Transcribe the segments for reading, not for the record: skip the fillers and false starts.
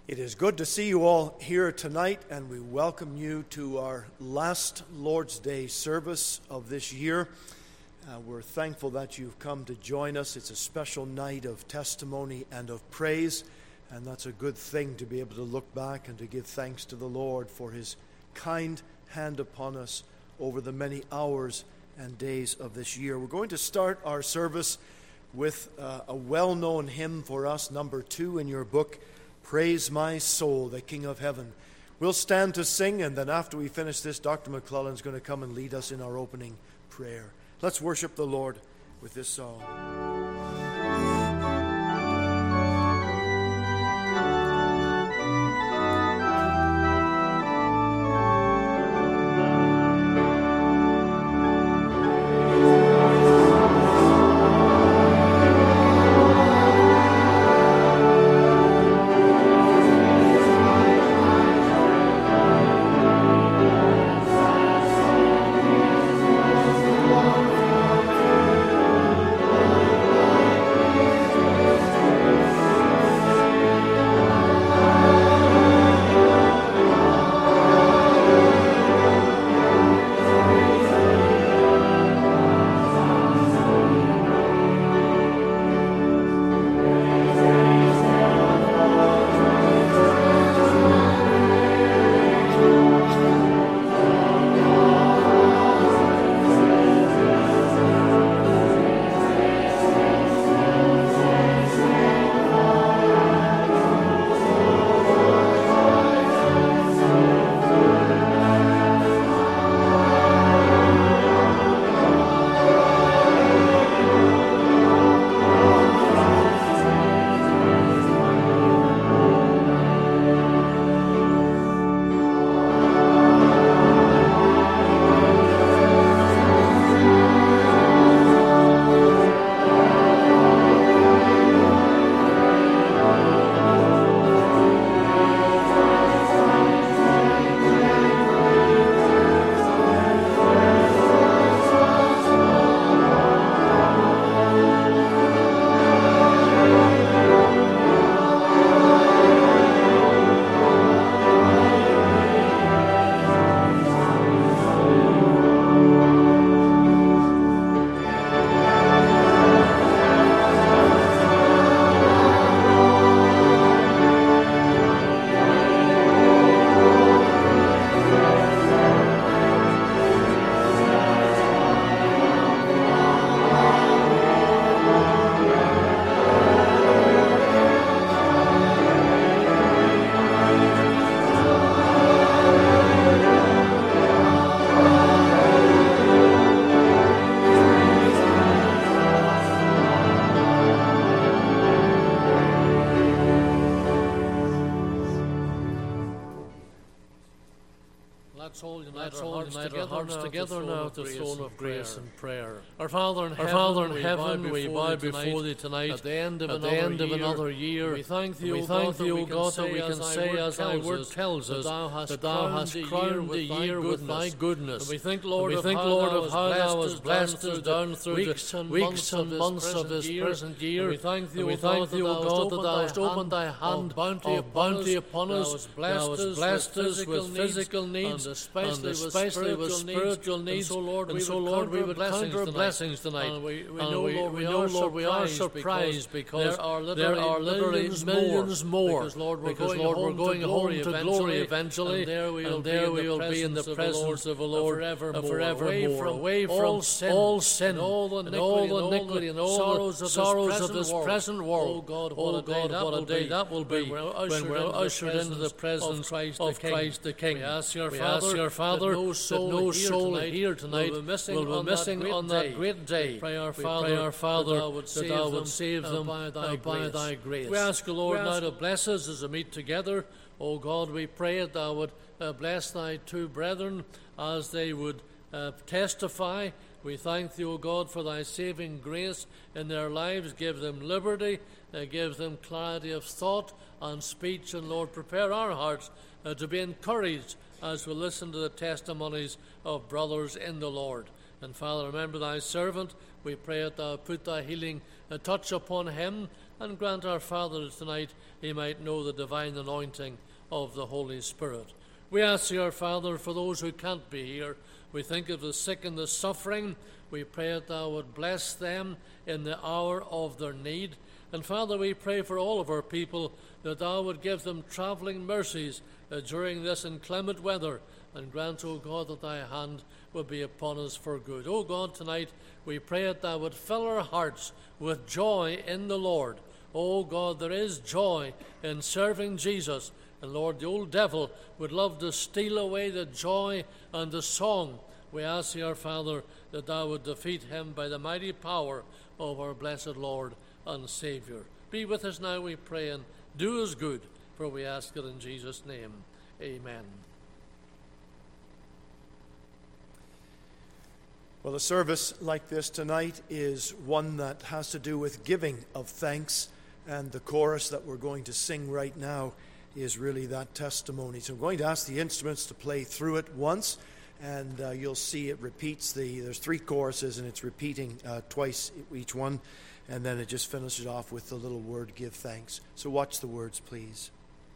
It is good to see you all here tonight, and we welcome you to our last Lord's Day service of this year. We're thankful that you've come to join us. It's a special night of testimony and of praise, and that's a good thing to be able to look back and to give thanks to the Lord for His kind hand upon us over the many hours and days of this year. We're going to start our service with a well-known hymn for us, number 2 in your book, Praise My Soul, the King of Heaven. We'll stand to sing, and then after we finish this, Dr. McClellan's going to come and lead us in our opening prayer. Let's worship the Lord with this song. Together now at the throne of grace and prayer. Our Father in heaven, we bow before Thee tonight at the end of another year. We thank Thee, O God, that we can say, as Thy word tells us, that Thou hast crowned the year with Thy goodness. And we think, Lord, of how Thou hast blessed us down through the weeks and months of this present year. And we thank Thee, O God, that Thou hast opened Thy hand of bounty upon us. Thou hast blessed us with physical needs, and especially with spiritual needs. And so, Lord, we would count our blessings tonight. And we know, Lord, we are surprised because there are literally millions more. Because, Lord, we're going home to glory eventually. And there we will be in the presence of the Lord forevermore. Away from all sin and all the iniquity and all the sorrows of this present world. Oh God, what a day that will be when we're ushered into the presence of Christ the King. We ask your Father that no soul here tonight will be missing on that great day. Pray our Father that Thou would save them by Thy grace. We ask the Lord now to bless us as we meet together. O God, we pray that Thou would bless Thy two brethren as they would testify. We thank Thee, O God, for Thy saving grace in their lives. Give them liberty, give them clarity of thought and speech. And Lord, prepare our hearts to be encouraged as we listen to the testimonies of brothers in the Lord. And Father, remember Thy servant. We pray that Thou put Thy healing touch upon him, and grant our Father tonight he might know the divine anointing of the Holy Spirit. We ask you, our Father, for those who can't be here. We think of the sick and the suffering. We pray that thou would bless them in the hour of their need. And Father, we pray for all of our people that thou would give them traveling mercies during this inclement weather, and grant, O God, that thy hand would be upon us for good. O God, tonight we pray that thou would fill our hearts with joy in the Lord. O God, there is joy in serving Jesus. And Lord, the old devil would love to steal away the joy and the song. We ask thee, our Father, that thou would defeat him by the mighty power of our blessed Lord and Savior. Be with us now, we pray, and do us good, for we ask it in Jesus' name. Amen. Well, a service like this tonight is one that has to do with giving of thanks, and the chorus that we're going to sing right now is really that testimony. So I'm going to ask the instruments to play through it once, and you'll see it repeats there's 3 choruses, and it's repeating twice each one, and then it just finishes off with the little word, give thanks. So watch the words, please.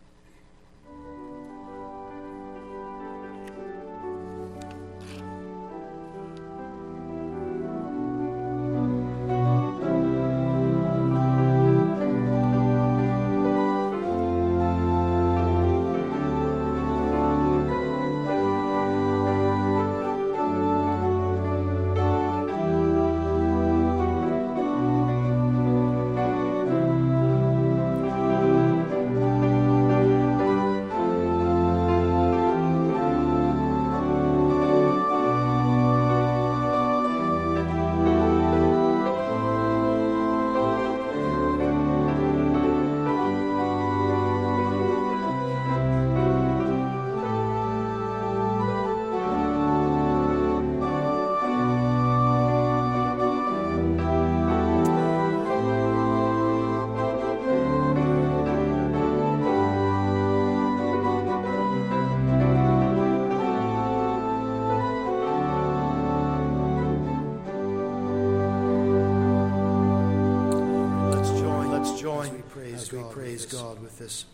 Praise God with this.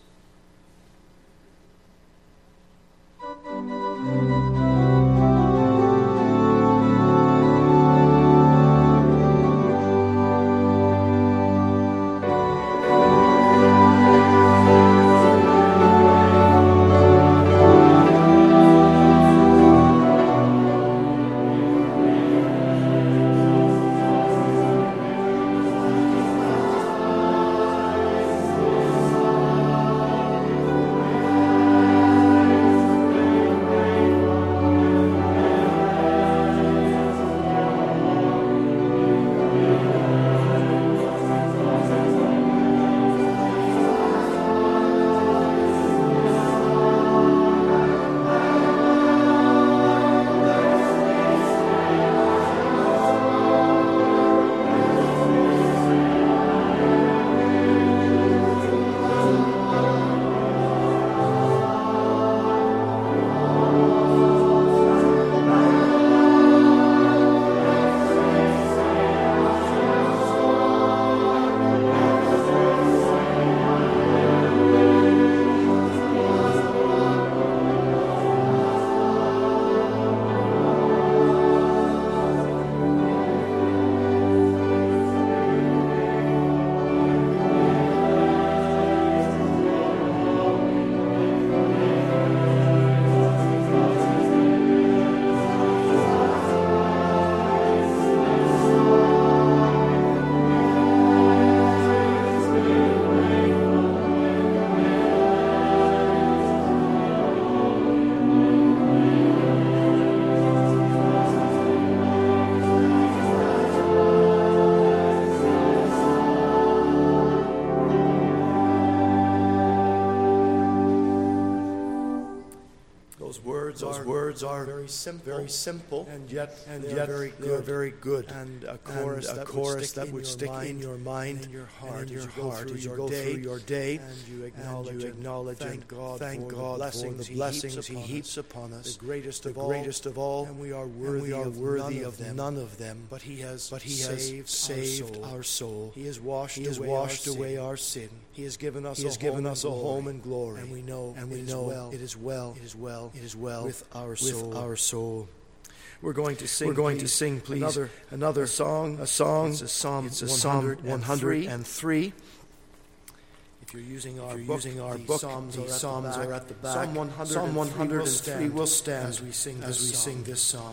Those words are very simple, and yet they are very good. And a chorus that would stick in your mind, in your heart, as you go through your day, and you acknowledge and thank God for the blessings He heaps upon us, the greatest of all, and we are worthy of none of them. But He has saved our soul. He has washed away our sin. He has given us a home in glory, and we know it is well with our soul. We're going to sing, please. Another song. It's a Psalm 103. If you're using our book, the Psalms are at the back. Psalm 103 will stand as we sing this psalm.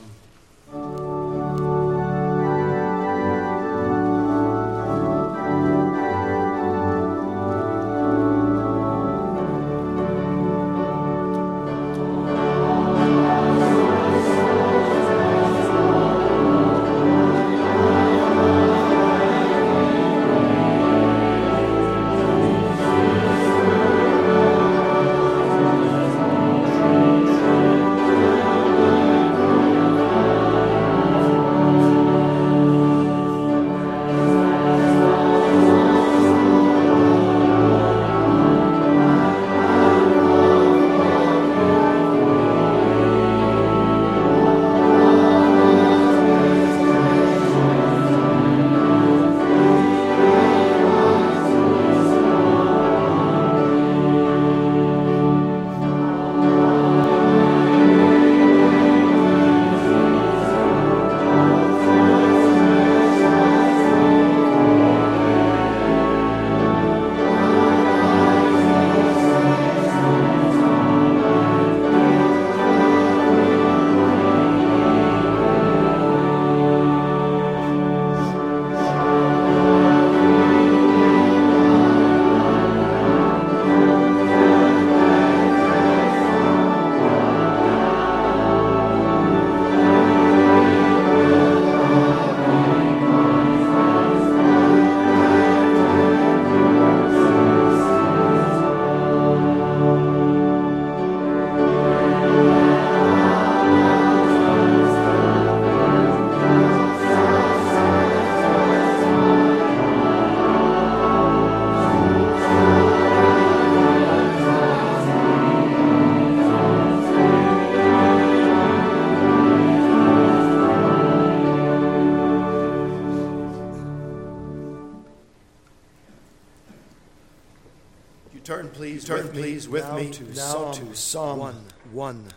Turn please with me to Psalm 1.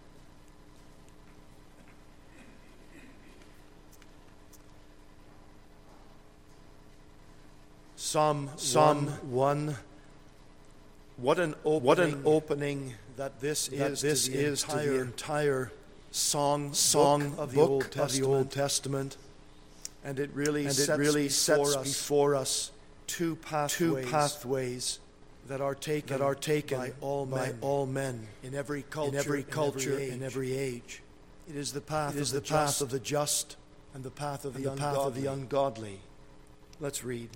Psalm 1. What an opening that this is to the entire song of the Old Testament. And it really sets before us two pathways that are taken by all men in every culture, in every age. It is the path of the just and the path of the ungodly. Let's read.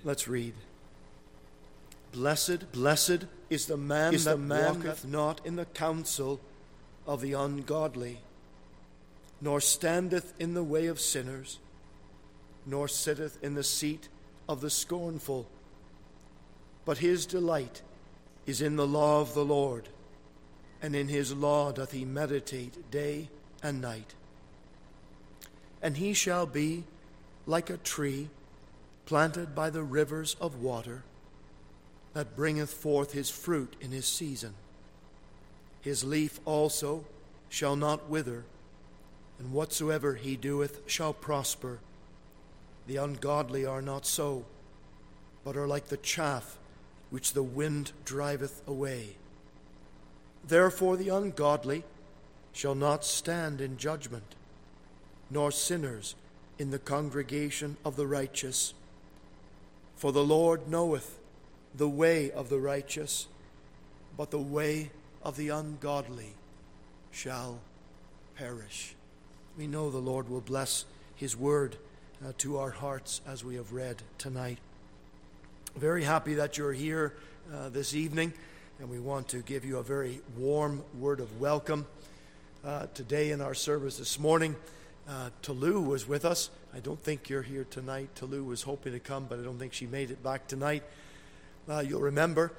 Blessed is the man that walketh not in the counsel of the ungodly, nor standeth in the way of sinners, nor sitteth in the seat of the scornful. But his delight is in the law of the Lord, and in his law doth he meditate day and night. And he shall be like a tree planted by the rivers of water, that bringeth forth his fruit in his season. His leaf also shall not wither, and whatsoever he doeth shall prosper. The ungodly are not so, but are like the chaff which the wind driveth away. Therefore the ungodly shall not stand in judgment, nor sinners in the congregation of the righteous. For the Lord knoweth the way of the righteous, but the way of the ungodly shall perish. We know the Lord will bless his word to our hearts as we have read tonight. Very happy that you're here this evening, and we want to give you a very warm word of welcome. today in our service this morning. Tolu was with us. I don't think you're here tonight. Tolu was hoping to come, but I don't think she made it back tonight. You'll remember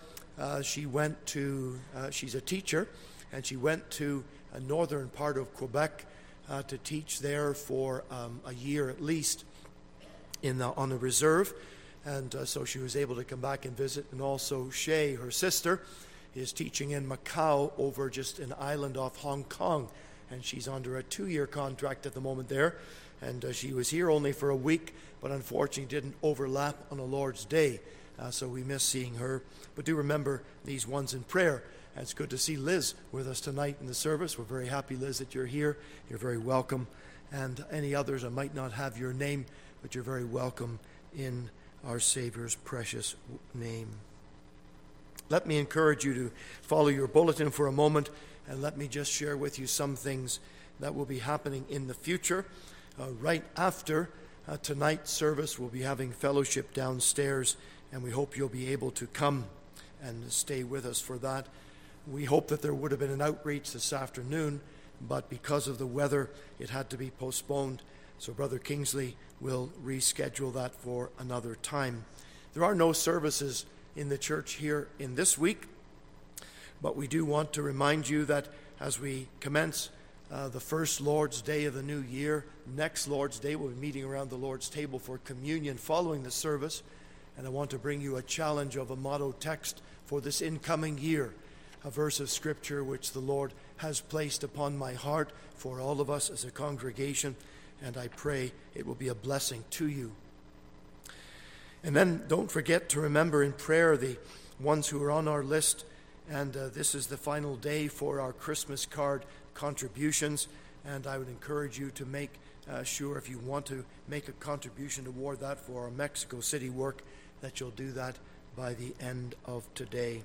she's a teacher, and she went to a northern part of Quebec to teach there for a year at least on a reserve. And so she was able to come back and visit. And also Shay, her sister, is teaching in Macau over just an island off Hong Kong. And she's under a 2-year contract at the moment there. And she was here only for a week, but unfortunately didn't overlap on a Lord's Day. So we miss seeing her. But do remember these ones in prayer. And it's good to see Liz with us tonight in the service. We're very happy, Liz, that you're here. You're very welcome. And any others, I might not have your name, but you're very welcome in our Savior's precious name. Let me encourage you to follow your bulletin for a moment, and let me just share with you some things that will be happening in the future. Right after tonight's service, we'll be having fellowship downstairs, and we hope you'll be able to come and stay with us for that. We hope that there would have been an outreach this afternoon, but because of the weather, it had to be postponed. So Brother Kingsley will reschedule that for another time. There are no services in the church here in this week, but we do want to remind you that as we commence the first Lord's Day of the new year, next Lord's Day, we'll be meeting around the Lord's table for communion following the service. And I want to bring you a challenge of a motto text for this incoming year, a verse of Scripture which the Lord has placed upon my heart for all of us as a congregation, and I pray it will be a blessing to you. And then don't forget to remember in prayer the ones who are on our list, and this is the final day for our Christmas card contributions, and I would encourage you to make sure, if you want to make a contribution toward that for our Mexico City work, that you'll do that by the end of today.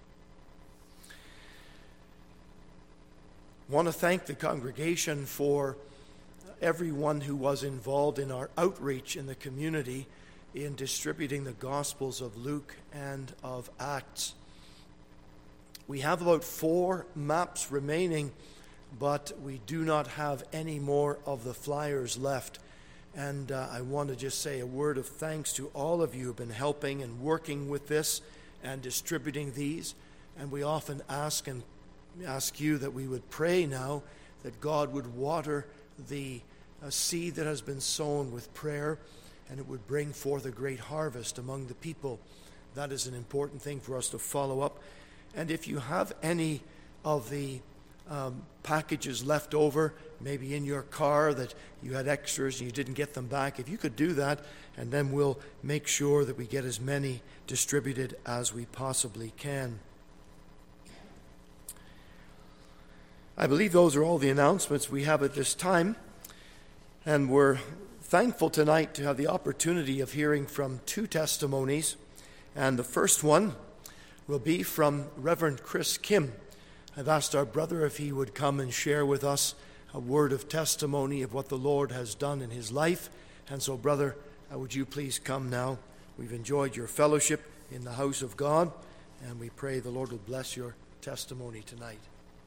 I want to thank the congregation for everyone who was involved in our outreach in the community in distributing the Gospels of Luke and of Acts. We have about 4 maps remaining, but we do not have any more of the flyers left. And I want to just say a word of thanks to all of you who have been helping and working with this and distributing these. And we often ask you that we would pray now that God would water the seed that has been sown with prayer, and it would bring forth a great harvest among the people. That is an important thing for us to follow up. And if you have any of the packages left over, maybe in your car that you had extras and you didn't get them back, if you could do that, and then we'll make sure that we get as many distributed as we possibly can. I believe those are all the announcements we have at this time, and we're thankful tonight to have the opportunity of hearing from 2 testimonies, and the first one will be from Reverend Chris Kim. I've asked our brother if he would come and share with us a word of testimony of what the Lord has done in his life. And so, brother, would you please come now? We've enjoyed your fellowship in the house of God, and we pray the Lord will bless your testimony tonight.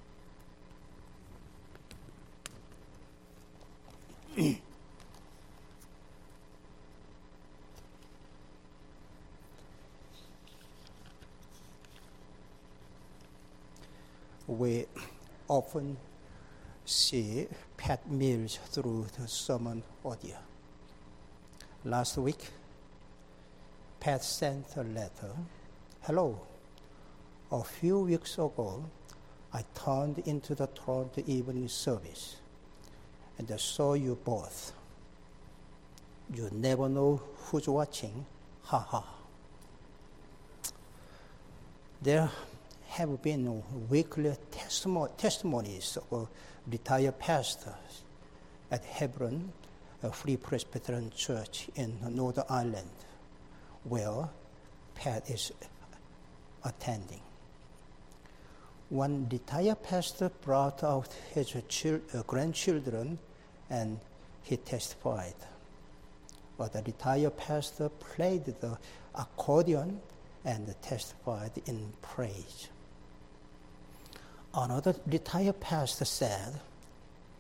We often see Pat Mills through the sermon audio. Last week, Pat sent a letter. Hello. A few weeks ago, I turned into the Toronto evening service and I saw you both. You never know who's watching. Ha ha. There have been weekly testimonies of retired pastors at Hebron, a Free Presbyterian Church in Northern Ireland, where Pat is attending. One retired pastor brought out his grandchildren and he testified. But the retired pastor played the accordion and testified in praise. Another retired pastor said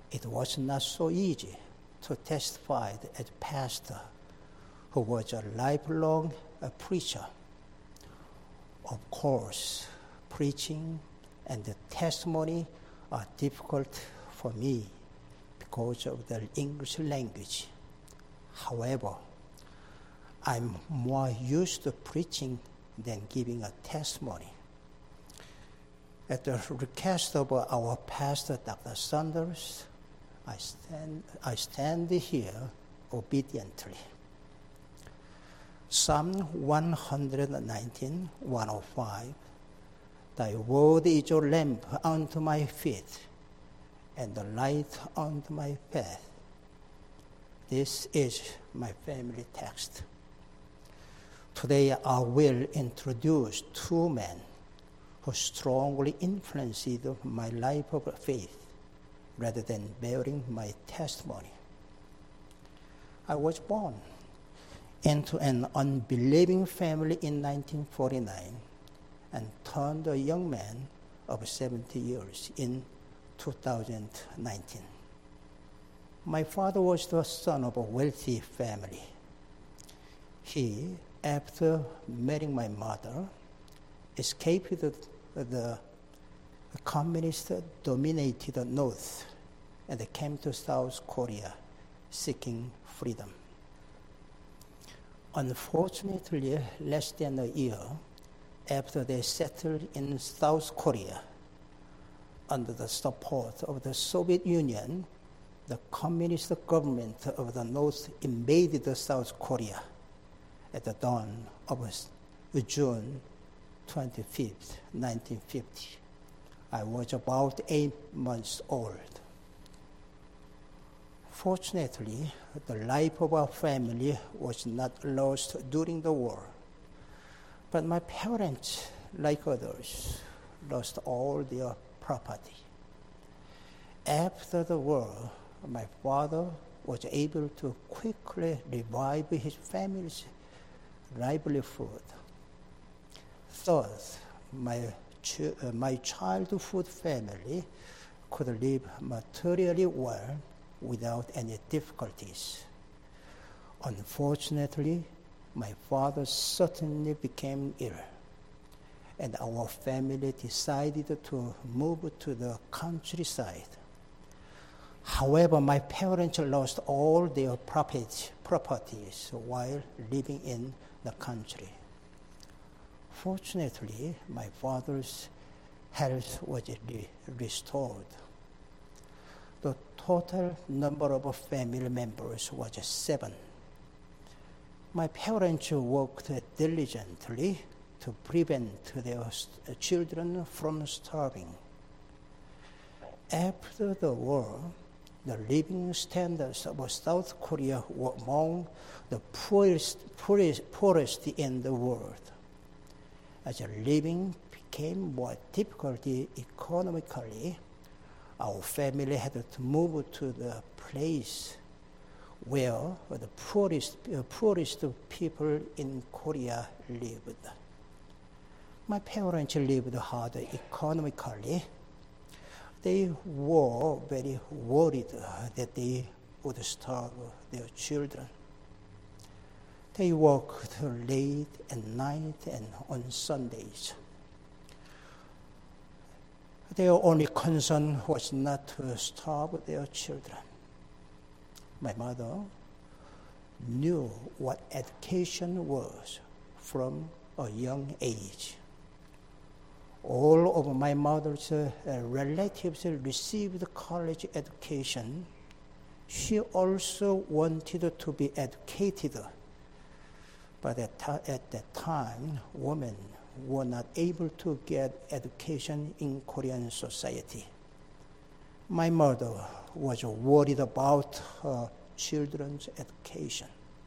It was not so easy to testify as a pastor who was a lifelong preacher. Of course, preaching and the testimony are difficult for me because of the English language. However, I'm more used to preaching than giving a testimony. At the request of our pastor, Dr. Saunders, I stand here obediently. Psalm 119, 105. Thy word is a lamp unto my feet, and the light unto my path. This is my family text. Today I will introduce two men who strongly influenced my life of faith rather than bearing my testimony. I was born into an unbelieving family in 1949 and turned a young man of 70 years in 2019. My father was the son of a wealthy family. He, after marrying my mother, escaped the communist-dominated North and came to South Korea seeking freedom. Unfortunately, less than a year after they settled in South Korea, under the support of the Soviet Union, the communist government of the North invaded South Korea at the dawn of June 25, 1950. I was about 8 months old. Fortunately, the life of our family was not lost during the war. But my parents, like others, lost all their property. After the war, my father was able to quickly revive his family's livelihood. Third, my childhood family could live materially well without any difficulties. Unfortunately, my father suddenly became ill, and our family decided to move to the countryside. However, my parents lost all their properties while living in the country. Fortunately, my father's health was restored. The total number of family members was 7. My parents worked diligently to prevent their children from starving. After the war, the living standards of South Korea were among the poorest in the world. As living became more difficult economically, our family had to move to the place where the poorest people in Korea lived. My parents lived hard economically. They were very worried that they would starve their children. They worked late at night and on Sundays. Their only concern was not to starve their children. My mother knew what education was from a young age. All of my mother's relatives received college education. She also wanted to be educated. But at that time, women were not able to get education in Korean society. My mother was worried about her children's education.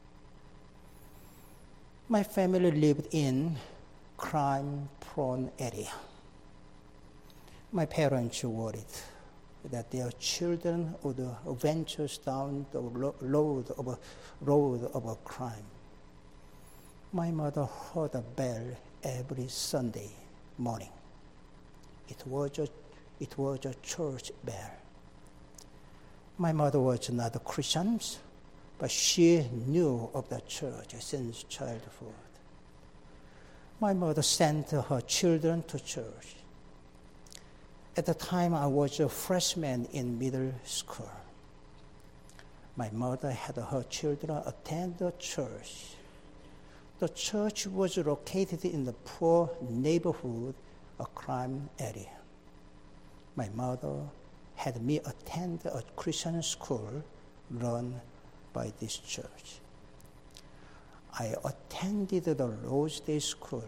My family lived in crime-prone area. My parents worried that their children would venture down the road of crime. My mother heard a bell every Sunday morning. It was a church bell. My mother was not a Christian, but she knew of the church since childhood. My mother sent her children to church. At the time, I was a freshman in middle school. My mother had her children attend the church. The church was located in the poor neighborhood, a crime area. My mother had me attend a Christian school run by this church. I attended the Rosedale School.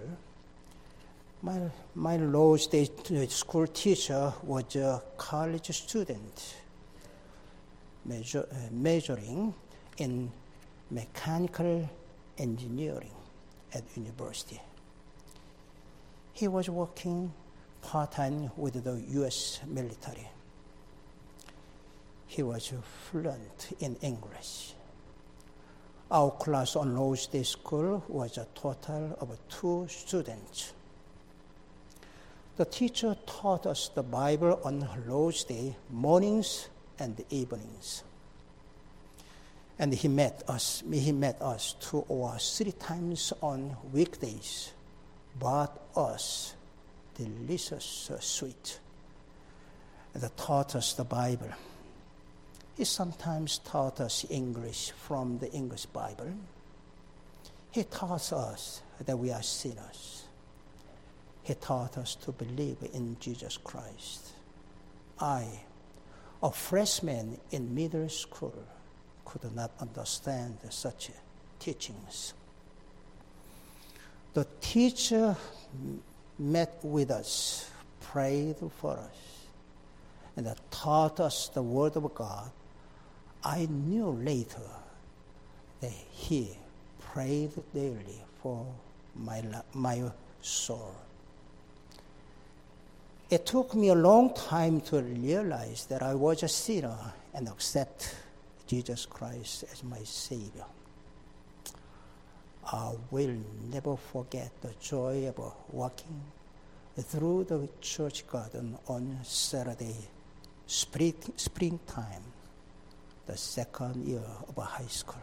My Rosedale School teacher was a college student majoring in mechanical engineering at university. He was working part-time with the U.S. military. He was fluent in English. Our class on Rosedale School was a total of 2 students. The teacher taught us the Bible on Rosedale mornings and evenings. And he met us 2 or 3 times on weekdays, brought us delicious sweet, and taught us the Bible. He sometimes taught us English from the English Bible. He taught us that we are sinners. He taught us to believe in Jesus Christ. I, a freshman in middle school, could not understand such teachings. The teacher met with us, prayed for us, and taught us the Word of God. I knew later that he prayed daily for my soul. It took me a long time to realize that I was a sinner and accept Jesus Christ as my Savior. I will never forget the joy of walking through the church garden on Saturday, springtime, the second year of high school.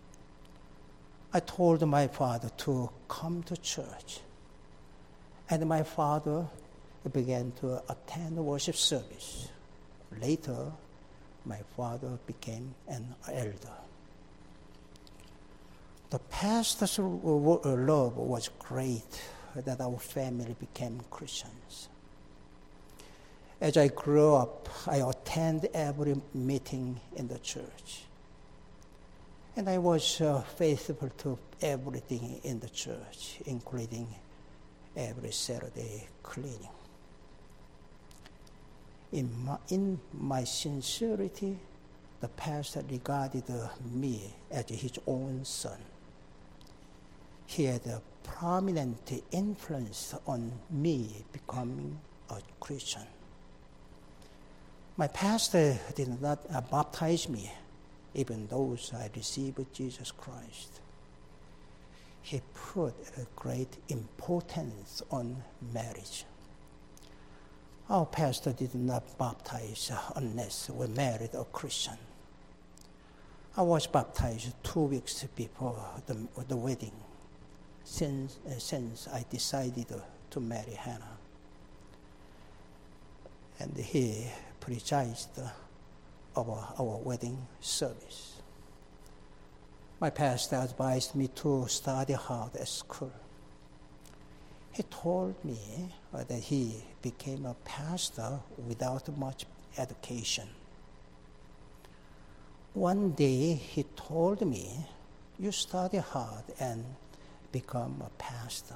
I told my father to come to church, and my father began to attend the worship service. Later, my father became an elder. The pastor's love was great that our family became Christians. As I grew up, I attended every meeting in the church. And I was faithful to everything in the church, including every Saturday cleaning. In my sincerity, the pastor regarded me as his own son. He had a prominent influence on me becoming a Christian. My pastor did not baptize me, even though I received Jesus Christ. He put a great importance on marriage. Our pastor did not baptize unless we married a Christian. I was baptized 2 weeks before the wedding, since I decided to marry Hannah. And he presided over our wedding service. My pastor advised me to study hard at school. He told me that he became a pastor without much education. One day he told me, "You study hard and become a pastor."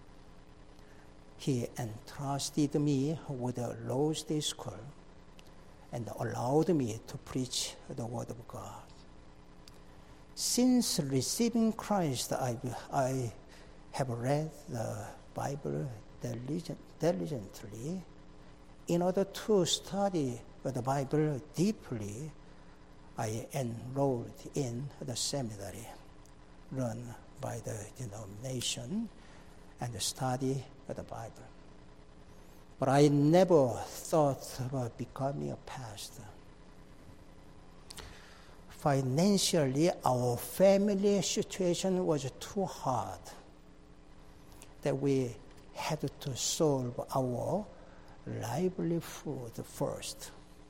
He entrusted me with a Rosedale School and allowed me to preach the Word of God. Since receiving Christ, I have read the Bible diligently. In order to study the Bible deeply, I enrolled in the seminary run by the denomination and study the Bible. But I never thought about becoming a pastor. Financially, our family situation was too hard that we had to solve our livelihood first.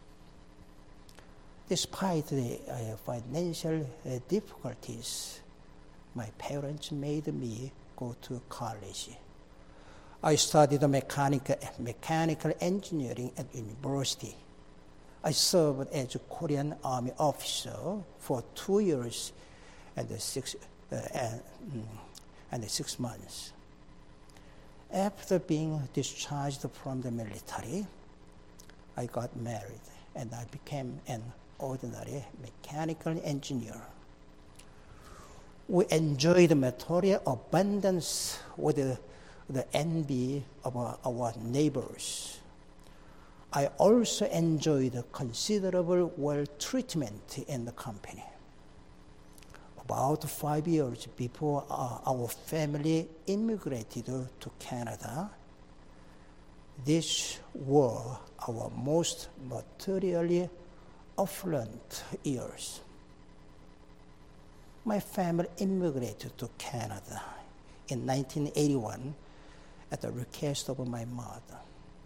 Despite the financial difficulties, my parents made me go to college. I studied mechanical engineering at university. I served as a Korean Army officer for 2 years and 6 months. After being discharged from the military, I got married and I became an ordinary mechanical engineer. We enjoyed material abundance with the envy of our neighbors. I also enjoyed considerable well-treatment in the company. About 5 years before our family immigrated to Canada, these were our most materially affluent years. My family immigrated to Canada in 1981 at the request of my mother.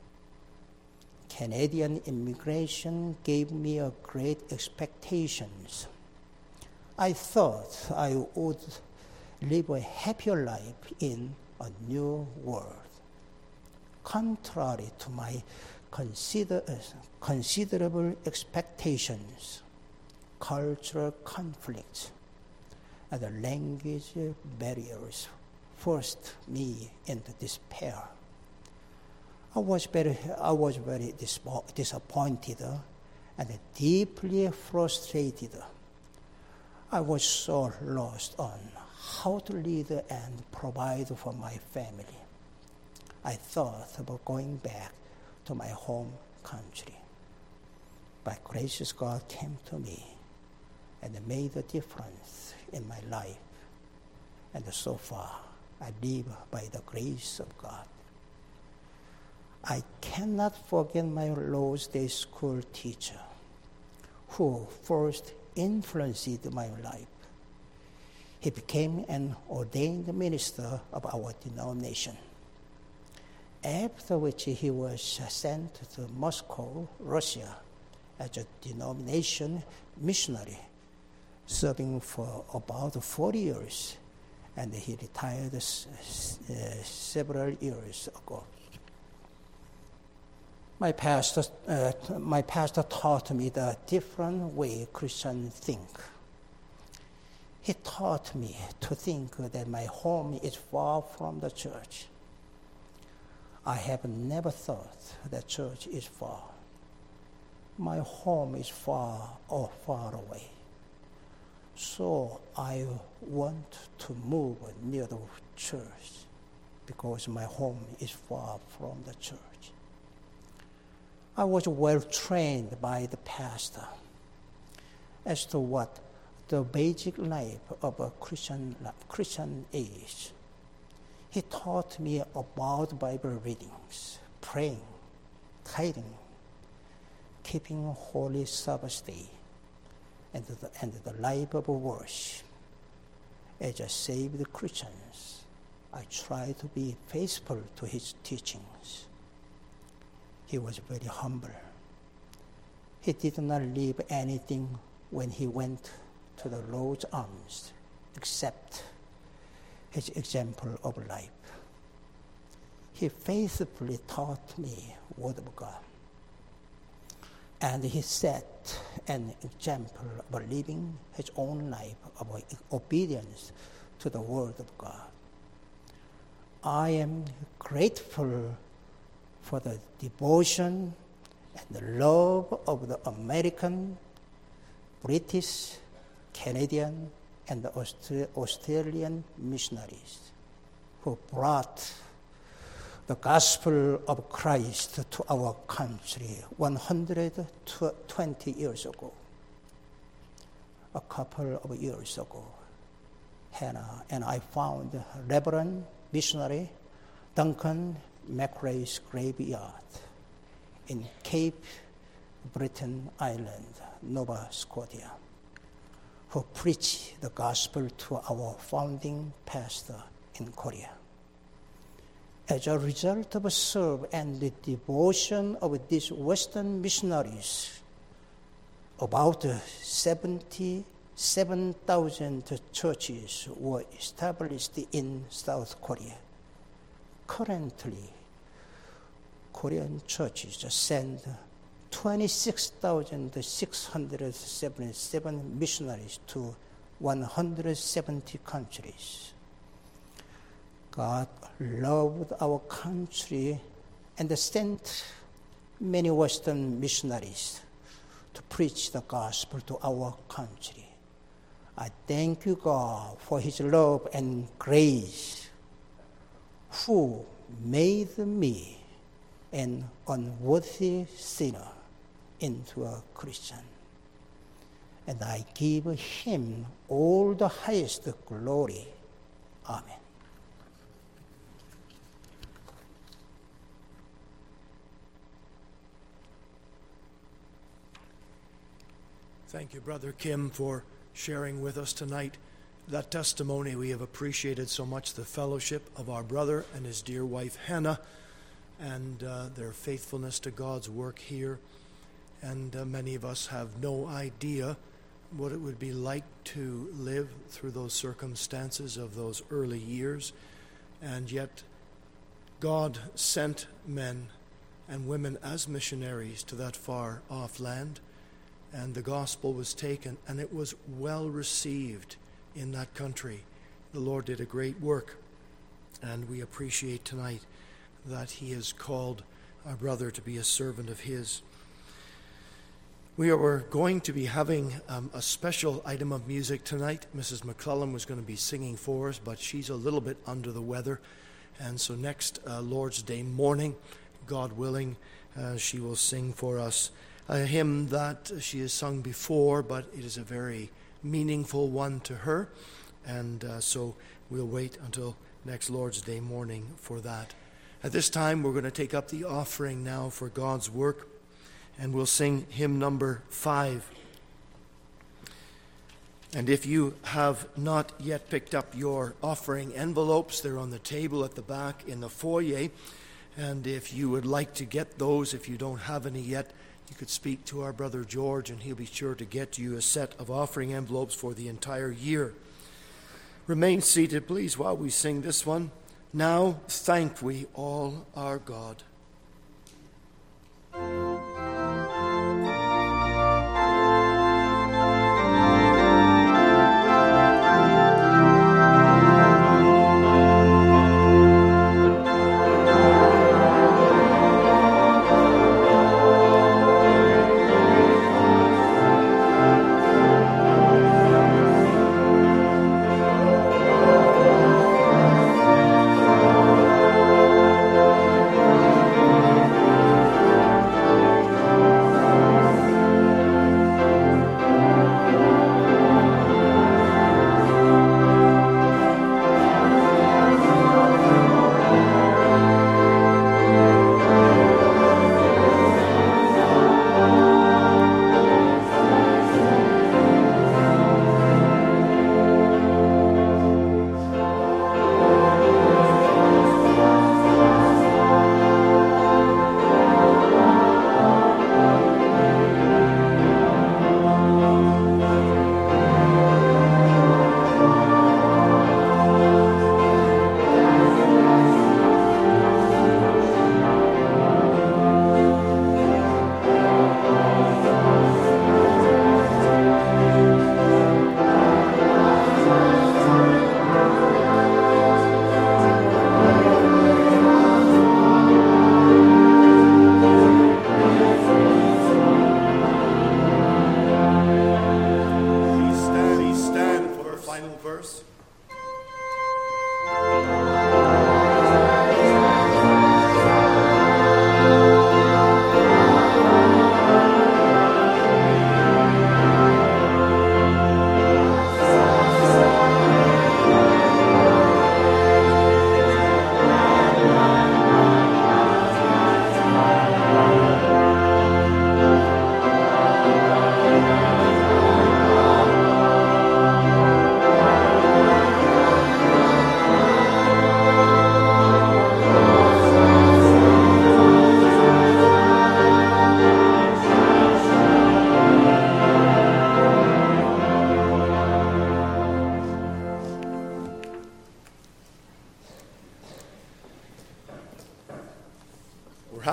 Canadian immigration gave me a great expectations. I thought I would live a happier life in a new world. Contrary to my considerable expectations, cultural conflicts and the language barriers forced me into despair. I was very disappointed and deeply frustrated. I was so lost on how to lead and provide for my family. I thought about going back to my home country. But gracious God came to me and made a difference in my life. And so far, I live by the grace of God. I cannot forget my Lord's Day school teacher who first influenced my life. He became an ordained minister of our denomination, after which he was sent to Moscow, Russia, as a denomination missionary, serving for about 40 years, and he retired several years ago. My pastor taught me the different way Christians think. He taught me to think that my home is far from the church. I have never thought that church is far. My home is far away. So I want to move near the church because my home is far from the church. I was well trained by the pastor as to what the basic life of a Christian is. He taught me about Bible readings, praying, tithing, keeping holy Sabbath day, and the life of worship. As a saved Christian, I try to be faithful to his teachings. He was very humble. He did not leave anything when he went to the Lord's arms except his example of life. He faithfully taught me the Word of God. And he set an example of living his own life of obedience to the Word of God. I am grateful for the devotion and the love of the American, British, Canadian, and the Australian missionaries who brought the gospel of Christ to our country 120 years ago. A couple of years ago, Hannah and I found Reverend missionary Duncan McRae's graveyard in Cape Breton Island, Nova Scotia. who preached the gospel to our founding pastor in Korea. As a result of service and the devotion of these Western missionaries, about 77,000 churches were established in South Korea. Currently, Korean churches send 26,677 missionaries to 170 countries. God loved our country and sent many Western missionaries to preach the gospel to our country. I thank you, God, for His love and grace, who made me an unworthy sinner into a Christian. And I give Him all the highest glory. Amen. Thank you, Brother Kim, for sharing with us tonight that testimony. We have appreciated so much the fellowship of our brother and his dear wife, Hannah, and their faithfulness to God's work here. And many of us have no idea what it would be like to live through those circumstances of those early years. And yet, God sent men and women as missionaries to that far off land. And the gospel was taken, and it was well received in that country. The Lord did a great work, and we appreciate tonight that He has called our brother to be a servant of His. We are going to be having a special item of music tonight. Mrs. McClellan was going to be singing for us, but she's a little bit under the weather. And so next Lord's Day morning, God willing, she will sing for us a hymn that she has sung before, but it is a very meaningful one to her. And so we'll wait until next Lord's Day morning for that. At this time, we're going to take up the offering now for God's work, and we'll sing hymn number 5. And if you have not yet picked up your offering envelopes, they're on the table at the back in the foyer. And if you would like to get those, if you don't have any yet, you could speak to our brother George, and he'll be sure to get you a set of offering envelopes for the entire year. Remain seated, please, while we sing this one. Now thank we all our God.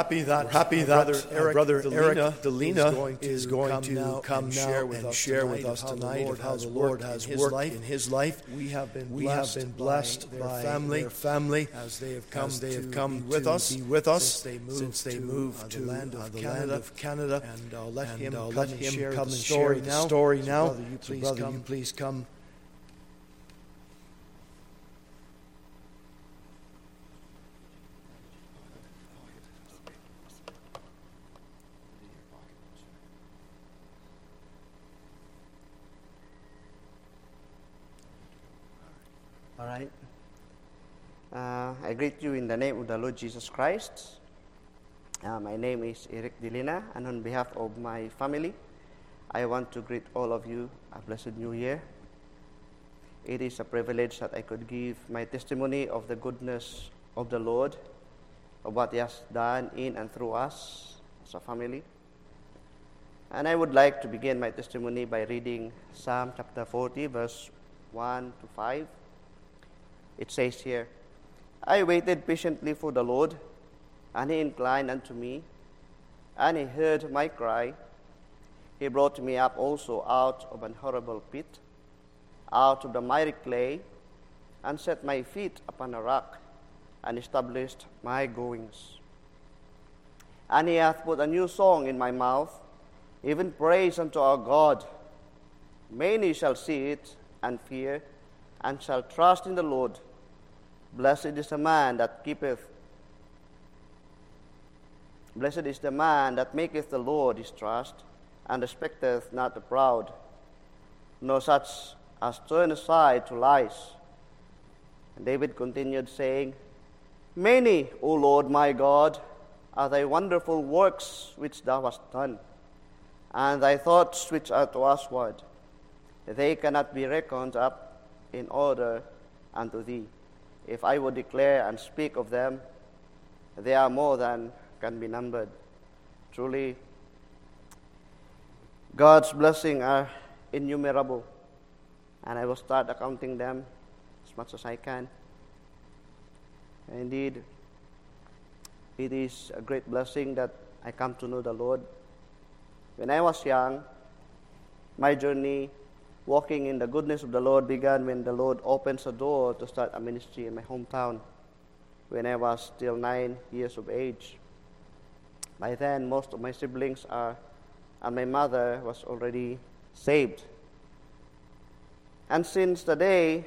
happy that Brother Eric Delina is going to come now and share with us tonight of how the Lord has worked in his life. We have been blessed by their family as they have come to be with us since they moved to the land of Canada. And let him come and share the story now. Brother, you please come. All right. I greet you in the name of the Lord Jesus Christ. My name is Eric Delina, and on behalf of my family, I want to greet all of you a blessed New Year. It is a privilege that I could give my testimony of the goodness of the Lord, of what He has done in and through us as a family. And I would like to begin my testimony by reading Psalm chapter 40, verse 1 to 5. It says here, I waited patiently for the Lord, and He inclined unto me, and He heard my cry. He brought me up also out of an horrible pit, out of the miry clay, and set my feet upon a rock, and established my goings. And He hath put a new song in my mouth, even praise unto our God. Many shall see it, and fear, and shall trust in the Lord. Blessed is the man that maketh the Lord his trust, and respecteth not the proud, nor such as turn aside to lies. And David continued, saying, Many, O Lord my God, are thy wonderful works which thou hast done, and thy thoughts which are to usward. They cannot be reckoned up in order unto thee. If I would declare and speak of them, they are more than can be numbered. Truly, God's blessings are innumerable, and I will start accounting them as much as I can. Indeed, it is a great blessing that I come to know the Lord. When I was young, my journey walking in the goodness of the Lord began when the Lord opens a door to start a ministry in my hometown when I was still 9 years of age. By then, most of my siblings and my mother was already saved. And since the day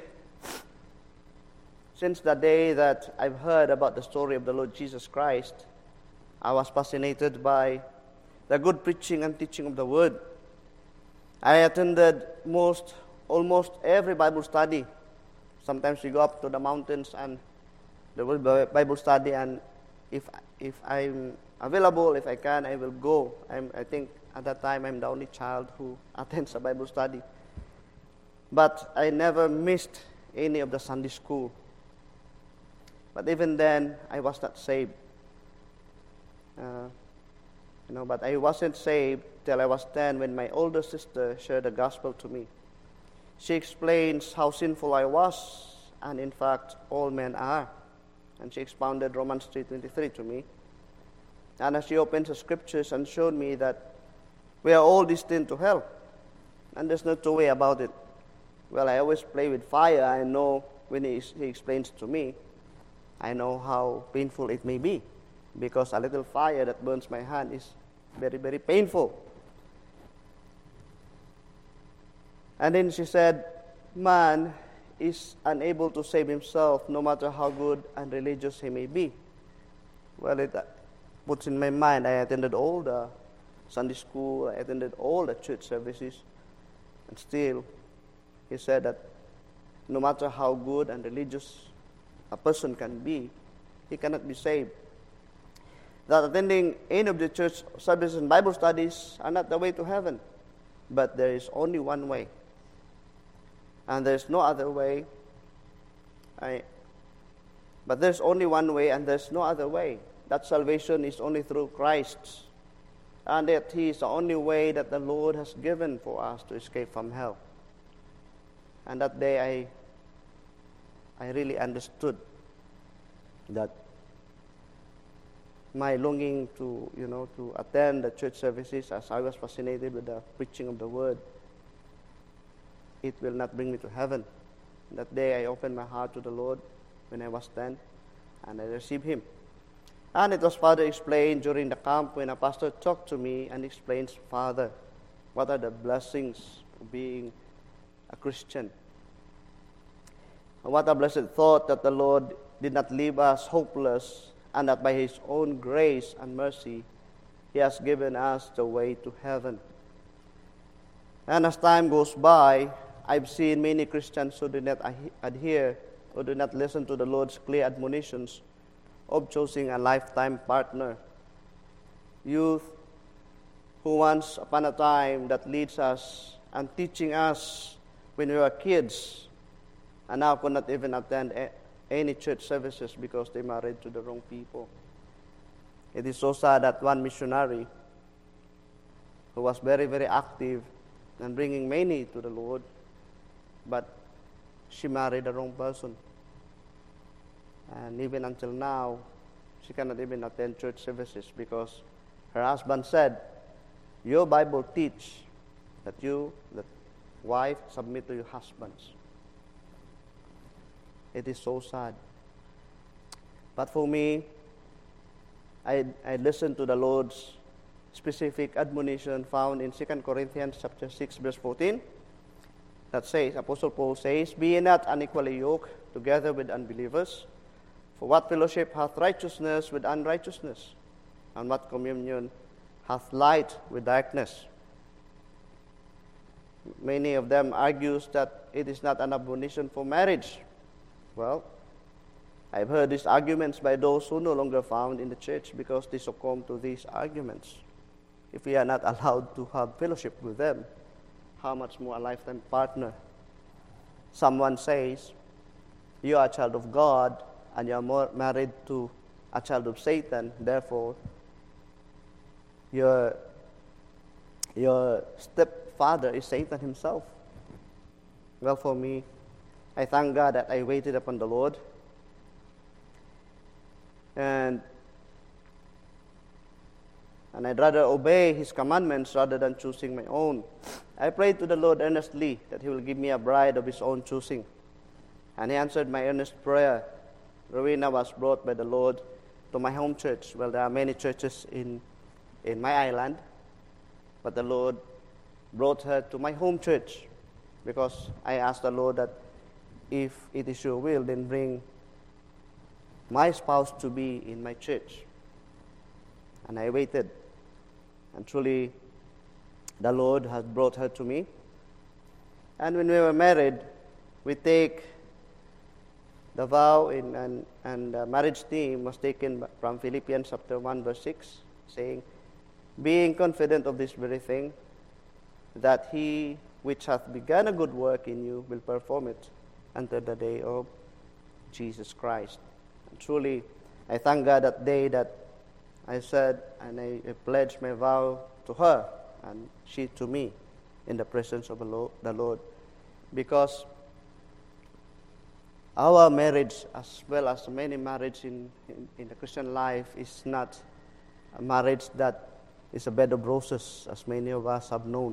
that I've heard about the story of the Lord Jesus Christ, I was fascinated by the good preaching and teaching of the Word. I attended almost every Bible study. Sometimes we go up to the mountains and there will be Bible study, and if I'm available, if I can, I will go. I think at that time I'm the only child who attends a Bible study. But I never missed any of the Sunday school. But even then, I was not saved. But I wasn't saved till I was 10 when my older sister shared the gospel to me. She explains how sinful I was, and in fact, all men are. And she expounded Romans 3:23 to me. And as she opened the scriptures and showed me that we are all destined to hell, and there's no two way about it. Well, I always play with fire. I know when he explains to me, I know how painful it may be, because a little fire that burns my hand is very, very painful. And then she said, man is unable to save himself no matter how good and religious he may be. Well, it puts in my mind, I attended all the Sunday school, I attended all the church services, and still he said that no matter how good and religious a person can be, he cannot be saved. That attending any of the church services and Bible studies are not the way to heaven. But there is only one way. And there's no other way. But there's only one way, and there's no other way. That salvation is only through Christ. And that He is the only way that the Lord has given for us to escape from hell. And that day I really understood that my longing to, to attend the church services as I was fascinated with the preaching of the word, it will not bring me to heaven. That day I opened my heart to the Lord when I was 10, and I received Him. And it was further explained during the camp when a pastor talked to me and explains, Father, what are the blessings of being a Christian? And what a blessed thought that the Lord did not leave us hopeless, and that by His own grace and mercy, He has given us the way to heaven. And as time goes by, I've seen many Christians who do not adhere or do not listen to the Lord's clear admonitions of choosing a lifetime partner. Youth who once upon a time that leads us and teaching us when we were kids, and now could not even attend any church services because they married to the wrong people. It is so sad that one missionary who was very, very active and bringing many to the Lord, but she married the wrong person. And even until now, she cannot even attend church services because her husband said, your Bible teach that you, the wife, submit to your husbands. It is so sad. But for me, I listened to the Lord's specific admonition found in 2 Corinthians chapter 6, verse 14. That says, Apostle Paul says, be ye not unequally yoked together with unbelievers. For what fellowship hath righteousness with unrighteousness? And what communion hath light with darkness? Many of them argues that it is not an admonition for marriage. Well, I've heard these arguments by those who no longer found in the church because they succumb to these arguments. If we are not allowed to have fellowship with them, how much more a lifetime partner? Someone says, you are a child of God and you are married to a child of Satan, therefore your stepfather is Satan himself. Well, for me, I thank God that I waited upon the Lord, and I'd rather obey His commandments rather than choosing my own. I prayed to the Lord earnestly that He will give me a bride of His own choosing, and He answered my earnest prayer. Rowena was brought by the Lord to my home church. Well, there are many churches in my island, but the Lord brought her to my home church because I asked the Lord that if it is your will, then bring my spouse to be in my church. And I waited. And truly, the Lord has brought her to me. And when we were married, we take the vow and the marriage theme was taken from Philippians chapter 1, verse 6, saying, being confident of this very thing, that He which hath begun a good work in you will perform it until the day of Jesus Christ. And truly, I thank God that day that I said and I pledged my vow to her and she to me in the presence of the Lord. Because our marriage, as well as many marriages in the Christian life, is not a marriage that is a bed of roses, as many of us have known.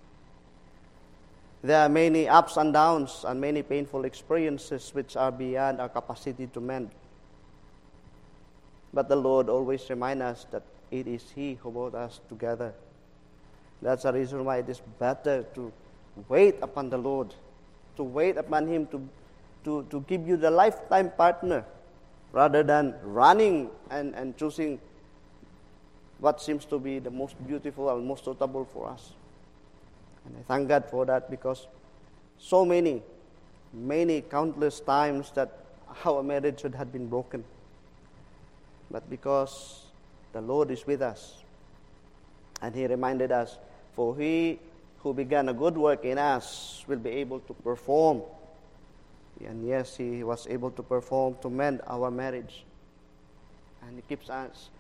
There are many ups and downs and many painful experiences which are beyond our capacity to mend. But the Lord always reminds us that it is He who brought us together. That's the reason why it is better to wait upon the Lord, to wait upon Him to give you the lifetime partner, rather than running and choosing what seems to be the most beautiful and most suitable for us. And I thank God for that, because so many countless times that our marriage should have been broken. But because the Lord is with us, and He reminded us, for He who began a good work in us will be able to perform. And yes, He was able to perform to mend our marriage. And He keeps us,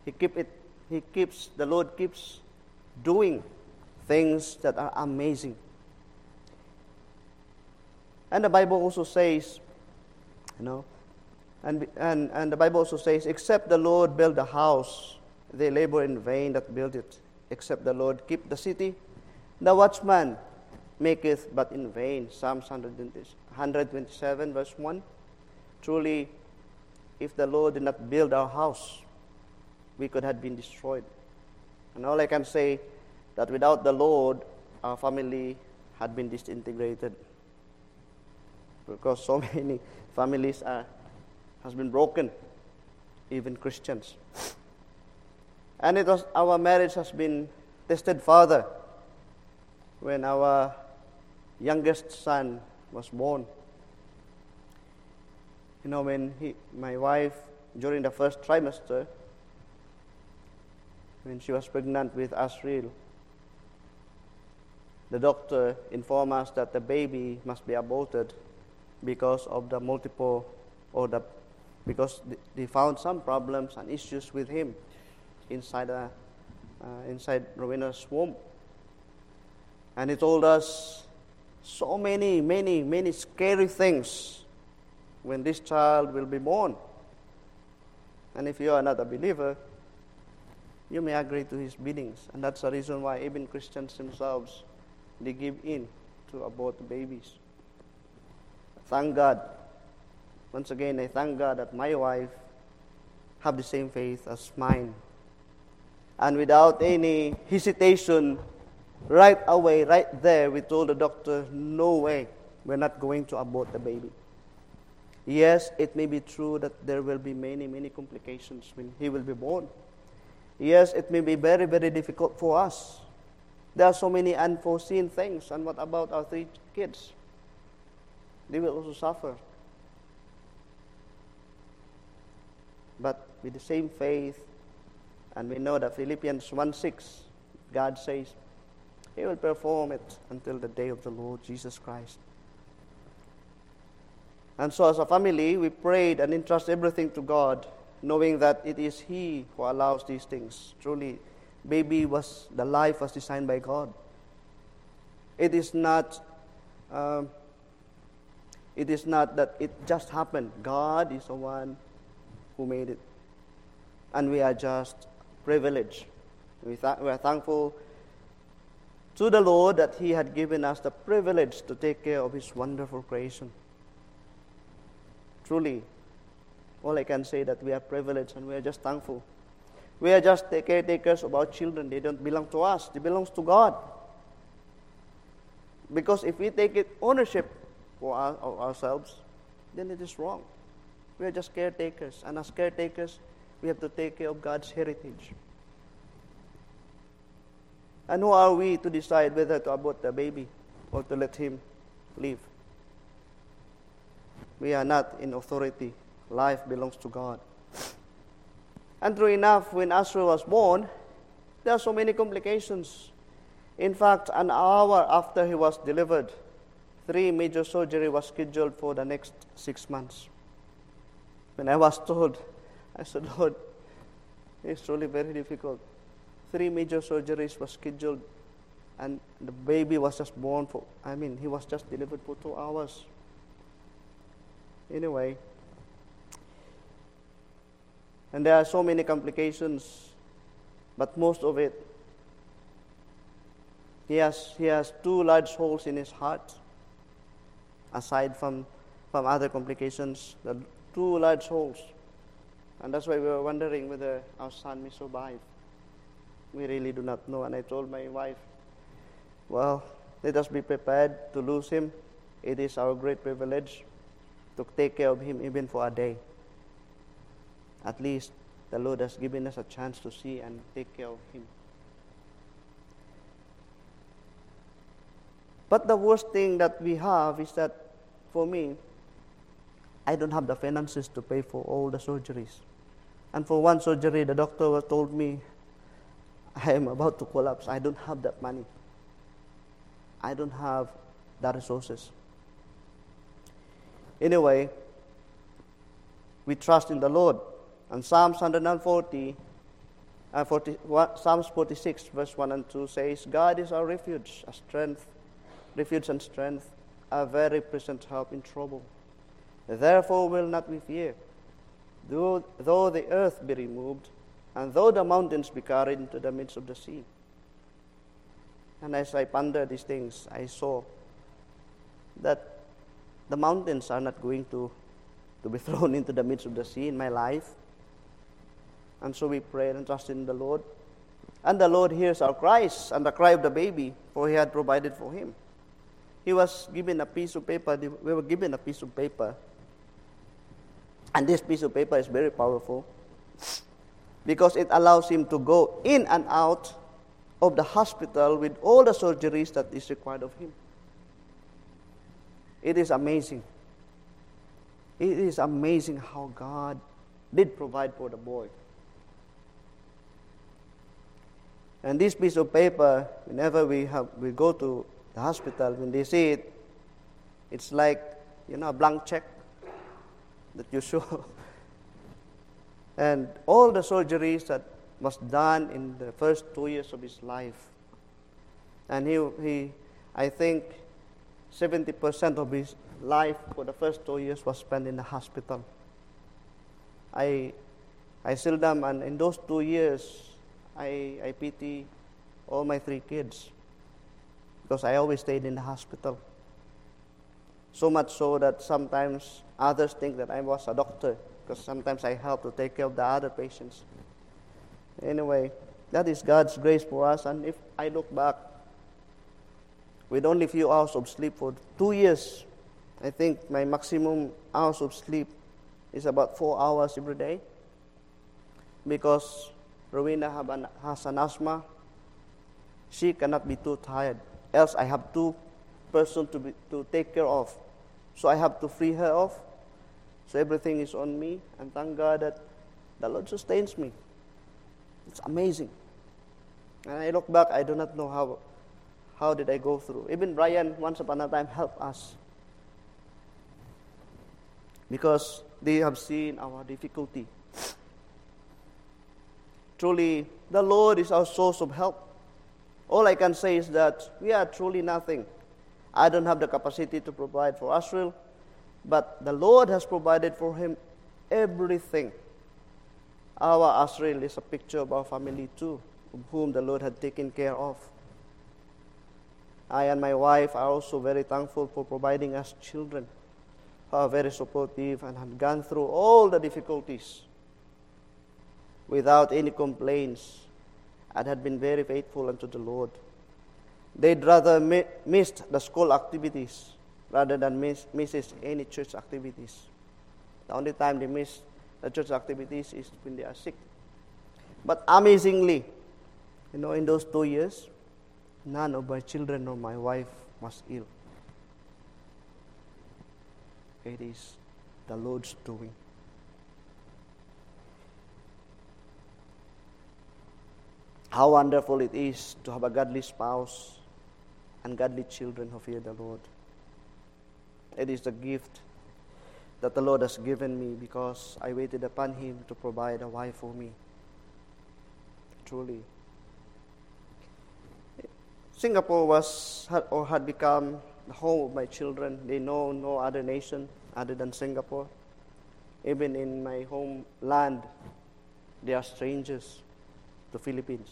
the Lord keeps doing things that are amazing. And the Bible also says, And the Bible also says, except the Lord build a house, they labor in vain that build it. Except the Lord keep the city, the watchman maketh but in vain. Psalms 127 verse 1. Truly, if the Lord did not build our house, we could have been destroyed. And all I can say, that without the Lord, our family had been disintegrated. Because so many families has been broken, even Christians. And our marriage has been tested further when our youngest son was born. You know, when my wife, during the first trimester, when she was pregnant with Asriel, the doctor informed us that the baby must be aborted because of the because they found some problems and issues with him inside Rowena's womb. And he told us so many scary things when this child will be born. And if you are not a believer, you may agree to his biddings. And that's the reason why even Christians themselves, they give in to abort the babies. Thank God. Once again, I thank God that my wife have the same faith as mine. And without any hesitation, right away, right there, we told the doctor, no way, we're not going to abort the baby. Yes, it may be true that there will be many complications when he will be born. Yes, it may be very difficult for us. There are so many unforeseen things. And what about our 3 kids? They will also suffer. But with the same faith, and we know that Philippians 1:6, God says, He will perform it until the day of the Lord Jesus Christ. And so as a family, we prayed and entrust everything to God, knowing that it is He who allows these things. Truly, the life was designed by God. It is not that it just happened. God is the one who made it. And we are just privileged. We are thankful to the Lord that He had given us the privilege to take care of His wonderful creation. Truly, all I can say that we are privileged and we are just thankful. We are just caretakers of our children. They don't belong to us. They belong to God. Because if we take ownership for ourselves, then it is wrong. We are just caretakers. And as caretakers, we have to take care of God's heritage. And who are we to decide whether to abort the baby or to let him live? We are not in authority. Life belongs to God. And true enough, when Asriel was born, there are so many complications. In fact, an hour after he was delivered, 3 major surgery was scheduled for the next 6 months. When I was told, I said, Lord, it's really very difficult. 3 major surgeries were scheduled, and the baby was just born he was just delivered for 2 hours. Anyway, and there are so many complications, but most of it, he has 2 large holes in his heart. Aside from other complications, the 2 large holes. And that's why we were wondering whether our son may survive. We really do not know. And I told my wife, well, let us be prepared to lose him. It is our great privilege to take care of him even for a day. At least the Lord has given us a chance to see and take care of him. But the worst thing that we have is that, for me, I don't have the finances to pay for all the surgeries. And for one surgery, the doctor told me, I am about to collapse. I don't have that money. I don't have the resources. Anyway, we trust in the Lord. And Psalms 46, verse 1 and 2 says, God is our refuge, refuge and strength, a very present help in trouble. Therefore will not we fear, though the earth be removed, and though the mountains be carried into the midst of the sea. And as I pondered these things, I saw that the mountains are not going to be thrown into the midst of the sea in my life. And so we prayed and trusted in the Lord. And the Lord hears our cries and the cry of the baby, for He had provided for him. He was given a piece of paper. We were given a piece of paper. And this piece of paper is very powerful because it allows him to go in and out of the hospital with all the surgeries that is required of him. It is amazing. It is amazing how God did provide for the boy. And this piece of paper, whenever we go to the hospital, when they see it, it's like, a blank check that you show. And all the surgeries that was done in the first 2 years of his life. And he I think 70% of his life for the first 2 years was spent in the hospital. I seldom, and in those 2 years, I pity all my 3 kids because I always stayed in the hospital. So much so that sometimes others think that I was a doctor because sometimes I help to take care of the other patients. Anyway, that is God's grace for us. And if I look back, with only a few hours of sleep for 2 years, I think my maximum hours of sleep is about 4 hours every day because Rowena has an asthma. She cannot be too tired. Else I have 2 persons to take care of. So I have to free her off. So everything is on me. And thank God that the Lord sustains me. It's amazing. And I look back, I do not know how did I go through. Even Brian, once upon a time, helped us. Because they have seen our difficulty. Truly, the Lord is our source of help. All I can say is that we are truly nothing. I don't have the capacity to provide for Asriel, but the Lord has provided for him everything. Our Asriel is a picture of our family too, of whom the Lord had taken care of. I and my wife are also very thankful for providing us children who are very supportive and have gone through all the difficulties without any complaints and had been very faithful unto the Lord. They'd rather missed the school activities rather than misses any church activities. The only time they miss the church activities is when they are sick. But amazingly, in those 2 years, none of my children or my wife was ill. It is the Lord's doing. How wonderful it is to have a godly spouse and godly children who fear the Lord. It is the gift that the Lord has given me because I waited upon Him to provide a wife for me. Truly. Singapore had become the home of my children. They know no other nation other than Singapore. Even in my homeland, they are strangers to Philippines.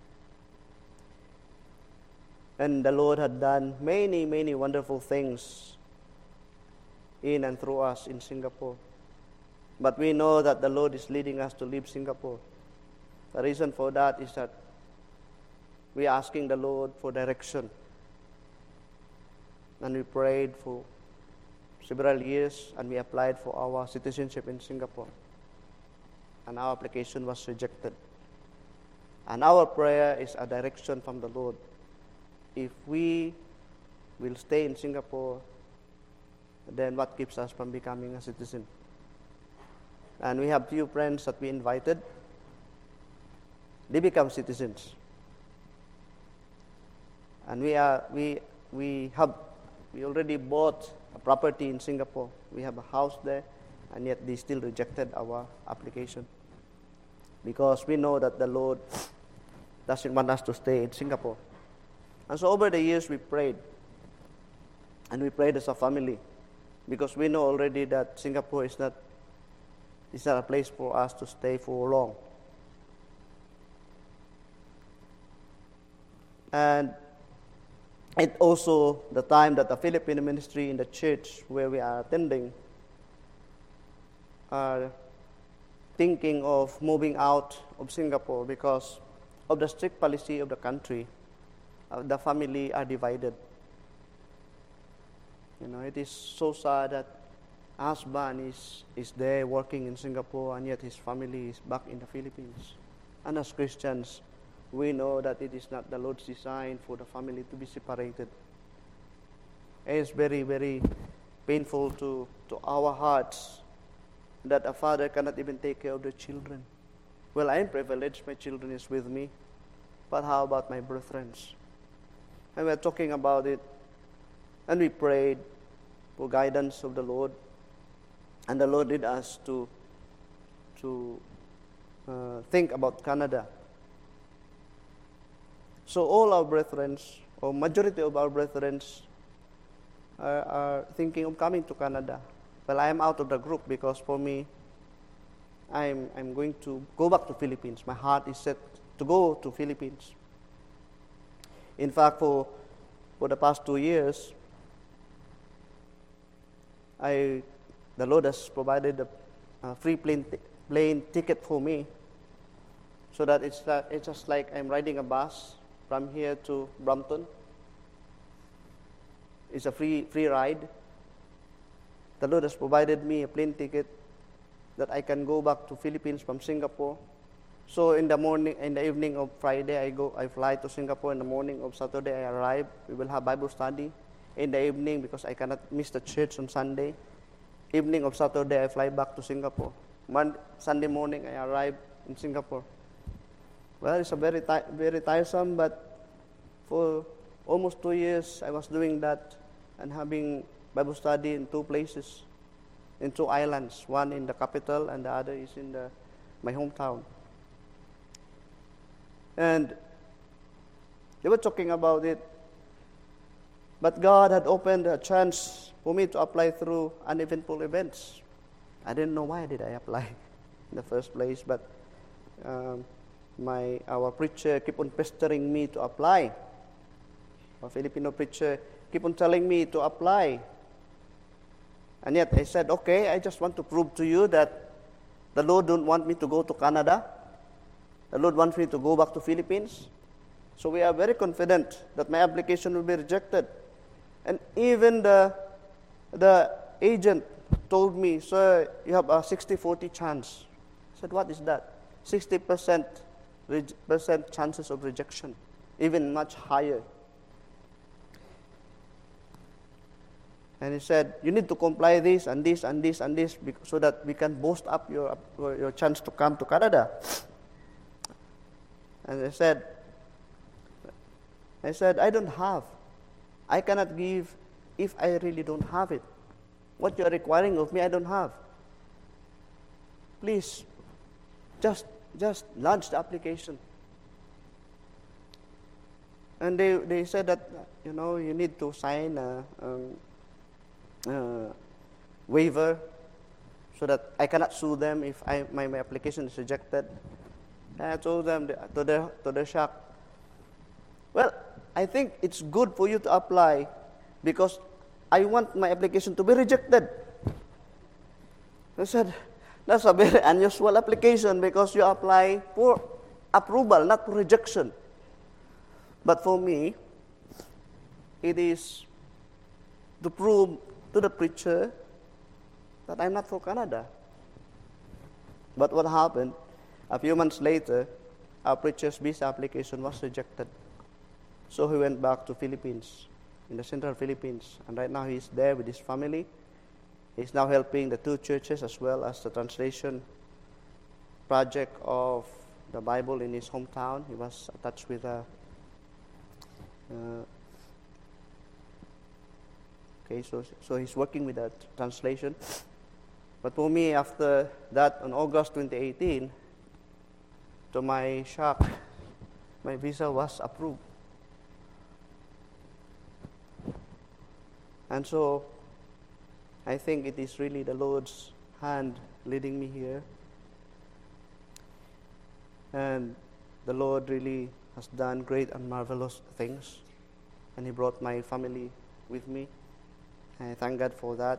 And the Lord had done many, many wonderful things in and through us in Singapore. But we know that the Lord is leading us to leave Singapore. The reason for that is that we are asking the Lord for direction. And we prayed for several years and we applied for our citizenship in Singapore. And our application was rejected. And our prayer is a direction from the Lord. If we will stay in Singapore, then what keeps us from becoming a citizen? And we have few friends that we invited. They become citizens. And we already bought a property in Singapore. We have a house there, and yet they still rejected our application. Because we know that the Lord doesn't want us to stay in Singapore. And so over the years we prayed. And we prayed as a family. Because we know already that Singapore is It's not a place for us to stay for long. And it also the time that the Filipino ministry in the church where we are attending are thinking of moving out of Singapore because of the strict policy of the country. The family are divided. It is so sad that husband is there working in Singapore and yet his family is back in the Philippines. And as Christians, we know that it is not the Lord's design for the family to be separated. It is very, very painful to our hearts that a father cannot even take care of the children. Well, I am privileged, my children is with me, but how about my brethren? And we are talking about it, and we prayed for guidance of the Lord, and the Lord led us to think about Canada. So all our brethren, or majority of our brethren, are thinking of coming to Canada. Well, I am out of the group because for me, I'm going to go back to Philippines. My heart is set to go to Philippines. In fact, for the past 2 years, the Lord has provided a free plane ticket for me, so that it's just like I'm riding a bus from here to Brampton. It's a free ride. The Lord has provided me a plane ticket that I can go back to Philippines from Singapore. So in the evening of Friday, I fly to Singapore. In the morning of Saturday, I arrive. We will have Bible study. In the evening, because I cannot miss the church on Sunday, evening of Saturday, I fly back to Singapore. Sunday morning, I arrive in Singapore. Well, it's a very tiresome, but for almost 2 years, I was doing that and having Bible study in 2 places, in 2 islands, one in the capital and the other is in my hometown. And they were talking about it, but God had opened a chance for me to apply through uneventful events. I didn't know why did I apply in the first place, but our preacher kept on pestering me to apply. Our Filipino preacher kept on telling me to apply. And yet I said, okay, I just want to prove to you that the Lord don't want me to go to Canada. The Lord wants me to go back to Philippines. So we are very confident that my application will be rejected. And even the agent told me, sir, you have a 60-40 chance. I said, what is that? 60% chances of rejection, even much higher. And he said, you need to comply this and this and this and this so that we can boost up your chance to come to Canada. And I said, I don't have. I cannot give if I really don't have it. What you are requiring of me, I don't have. Please, just launch the application. And they said that, you need to sign a waiver so that I cannot sue them if my application is rejected. And I told them to their shock, well, I think it's good for you to apply because I want my application to be rejected. I said, that's a very unusual application because you apply for approval, not for rejection. But for me, it is to prove to the preacher that I'm not for Canada. But what happened? A few months later, our preacher's visa application was rejected. So he went back to Philippines, in the central Philippines. And right now he's there with his family. He's now helping the 2 churches as well as the translation project of the Bible in his hometown. He was attached with so he's working with that translation. But for me, after that, on August 2018, to my shock, my visa was approved. And so, I think it is really the Lord's hand leading me here. And the Lord really has done great and marvelous things. And He brought my family with me. And I thank God for that.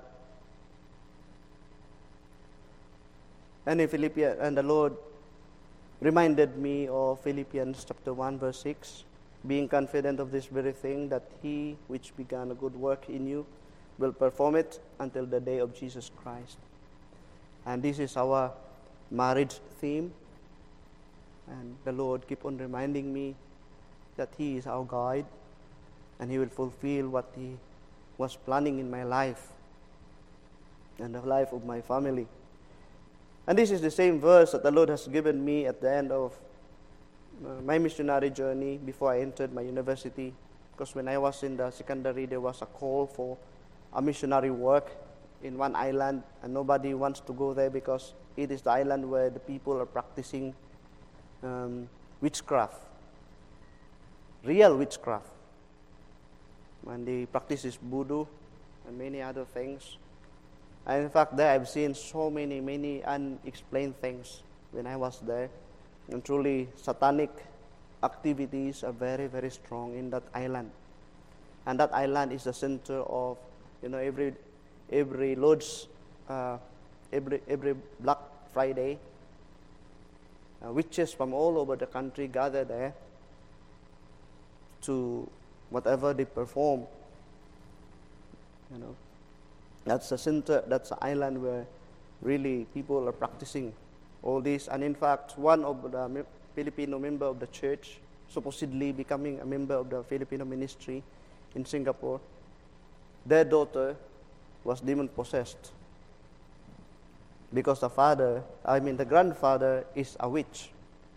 And the Lord reminded me of Philippians chapter 1 verse 6, being confident of this very thing, that He which began a good work in you will perform it until the day of Jesus Christ. And this is our marriage theme. And the Lord keep on reminding me that He is our guide and He will fulfill what He was planning in my life and the life of my family. And this is the same verse that the Lord has given me at the end of my missionary journey before I entered my university. Because when I was in the secondary, there was a call for a missionary work in one island, and nobody wants to go there because it is the island where the people are practicing witchcraft, real witchcraft. And they practice voodoo and many other things. And in fact, there I've seen so many unexplained things when I was there. And truly, satanic activities are very, very strong in that island. And that island is the center of, every Lord's, every Black Friday. Witches from all over the country gather there to whatever they perform. That's the center, that's the island where really people are practicing all this. And in fact, one of the Filipino member of the church, supposedly becoming a member of the Filipino ministry in Singapore, their daughter was demon-possessed because the grandfather is a witch.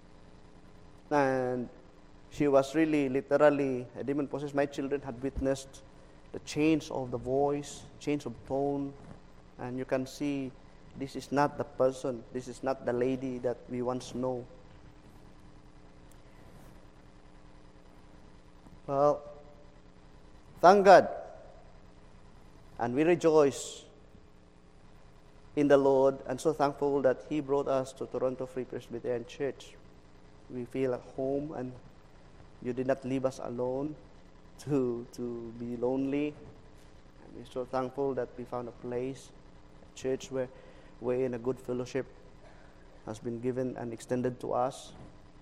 And she was really literally a demon-possessed. My children had witnessed the change of the voice, change of tone, and you can see this is not the person, this is not the lady that we once know. Well, thank God, and we rejoice in the Lord, and so thankful that He brought us to Toronto Free Presbyterian Church. We feel at home, and you did not leave us alone to be lonely. And we're so thankful that we found a place, a church wherein a good fellowship has been given and extended to us.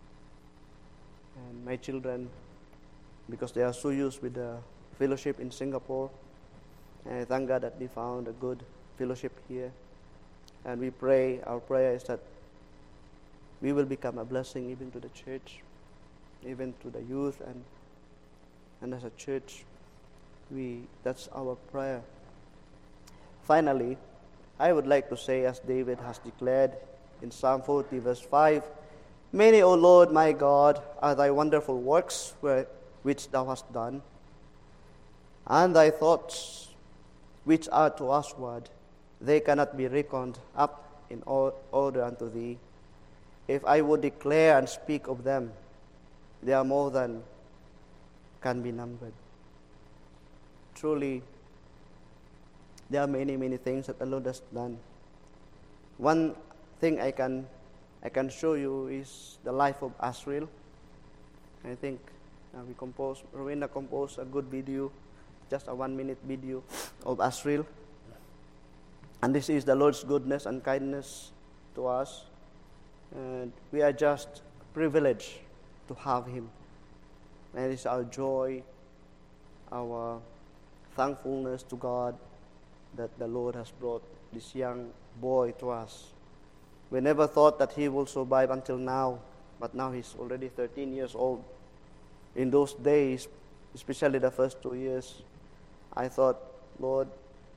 And my children, because they are so used with the fellowship in Singapore, and I thank God that they found a good fellowship here. And we pray, our prayer is that we will become a blessing even to the church, even to the youth, and as a church, that's our prayer. Finally, I would like to say, as David has declared in Psalm 40 verse 5, "Many, O Lord my God, are thy wonderful works which thou hast done, and thy thoughts which are to usward, they cannot be reckoned up in order unto thee. If I would declare and speak of them, they are more than can be numbered." Truly, there are many things that the Lord has done. One thing I can show you is the life of Asriel. I think Rowena composed a good video, just a 1-minute video of Asriel. And this is the Lord's goodness and kindness to us. And we are just privileged to have Him. And it's our joy, our thankfulness to God that the Lord has brought this young boy to us. We never thought that he will survive until now, but now he's already 13 years old. In those days, especially the first 2 years, I thought, Lord,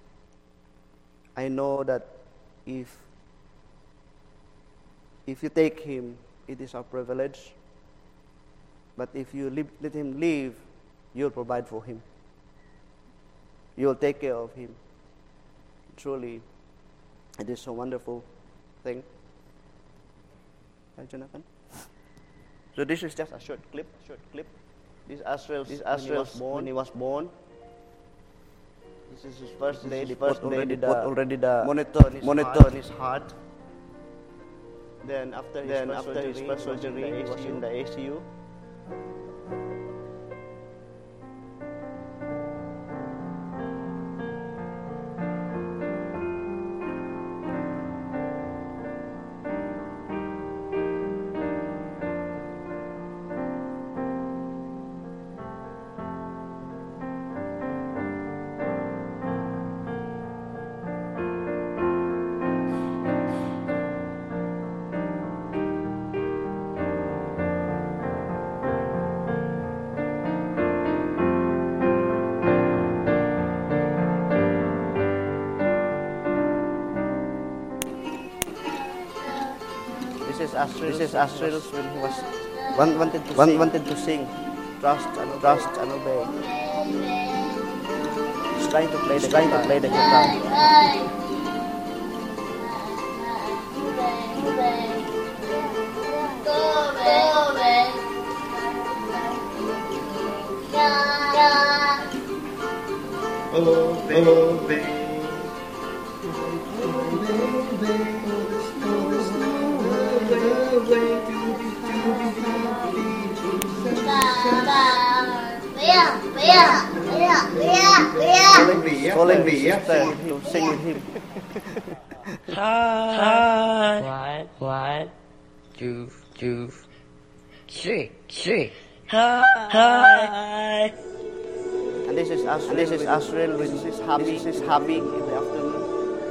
I know that if you take him, it is our privilege. But if you let him live, you'll provide for him. You'll take care of him. Truly, it is a wonderful thing. Hi, Jonathan. So this is just a short clip. This Asriel when he was born. This is his first day. Already the monitor in his heart. Then after his first surgery, he was in the ICU. This is Asriel when he was wanted to sing, trust and obey. He's trying to play the guitar. Calling me to sing with him. Hi. One, two, three. Hi. And this is Asriel when he's happy in the afternoon.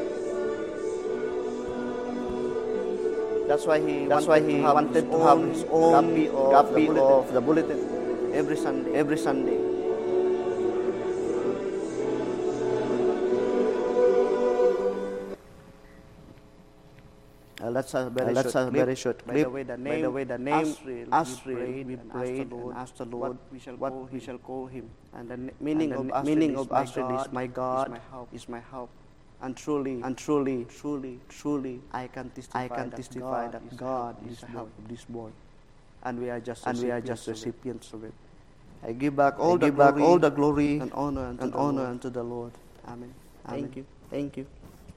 That's why he wanted to have his own copy of the bulletin every Sunday. That's a very short clip. By the way, the name Asriel, we prayed and asked the Lord what we shall call him. And the meaning of Asriel is my God, is my help. And truly, I can testify that God is the help of this boy. And we are just recipients of it. I give back all the glory and honor unto the Lord. Amen. Thank you.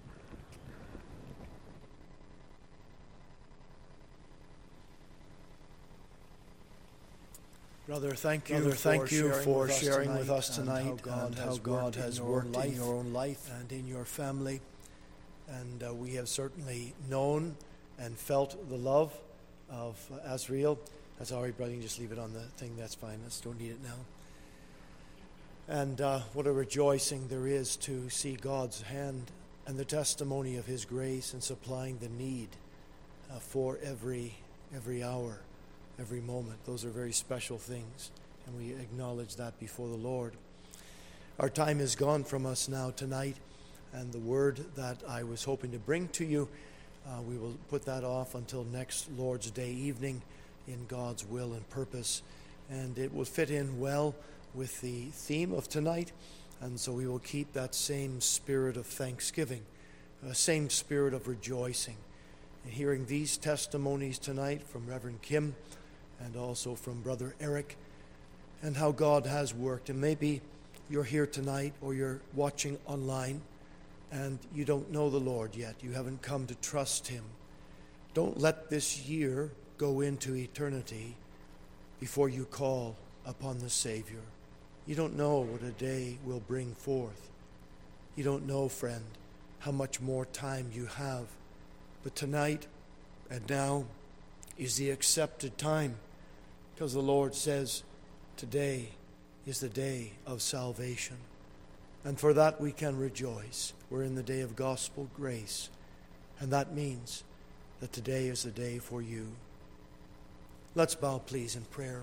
Brother, thank you for sharing with us tonight and how God has worked in your own life and in your family. And we have certainly known and felt the love of Asriel. That's all right, brother. You can just leave it on the thing. That's fine. Let's don't need it now. And what a rejoicing there is to see God's hand and the testimony of His grace in supplying the need for every hour. Every moment. Those are very special things, and we acknowledge that before the Lord. Our time is gone from us now tonight, and the word that I was hoping to bring to you, we will put that off until next Lord's Day evening in God's will and purpose, and it will fit in well with the theme of tonight, and so we will keep that same spirit of thanksgiving, same spirit of rejoicing. And hearing these testimonies tonight from Reverend Kim, and also from Brother Eric, and how God has worked. And maybe you're here tonight or you're watching online and you don't know the Lord yet. You haven't come to trust Him. Don't let this year go into eternity before you call upon the Savior. You don't know what a day will bring forth. You don't know, friend, how much more time you have. But tonight and now is the accepted time, because the Lord says today is the day of salvation. And for that we can rejoice. We're in the day of gospel grace. And that means that today is the day for you. Let's bow, please, in prayer.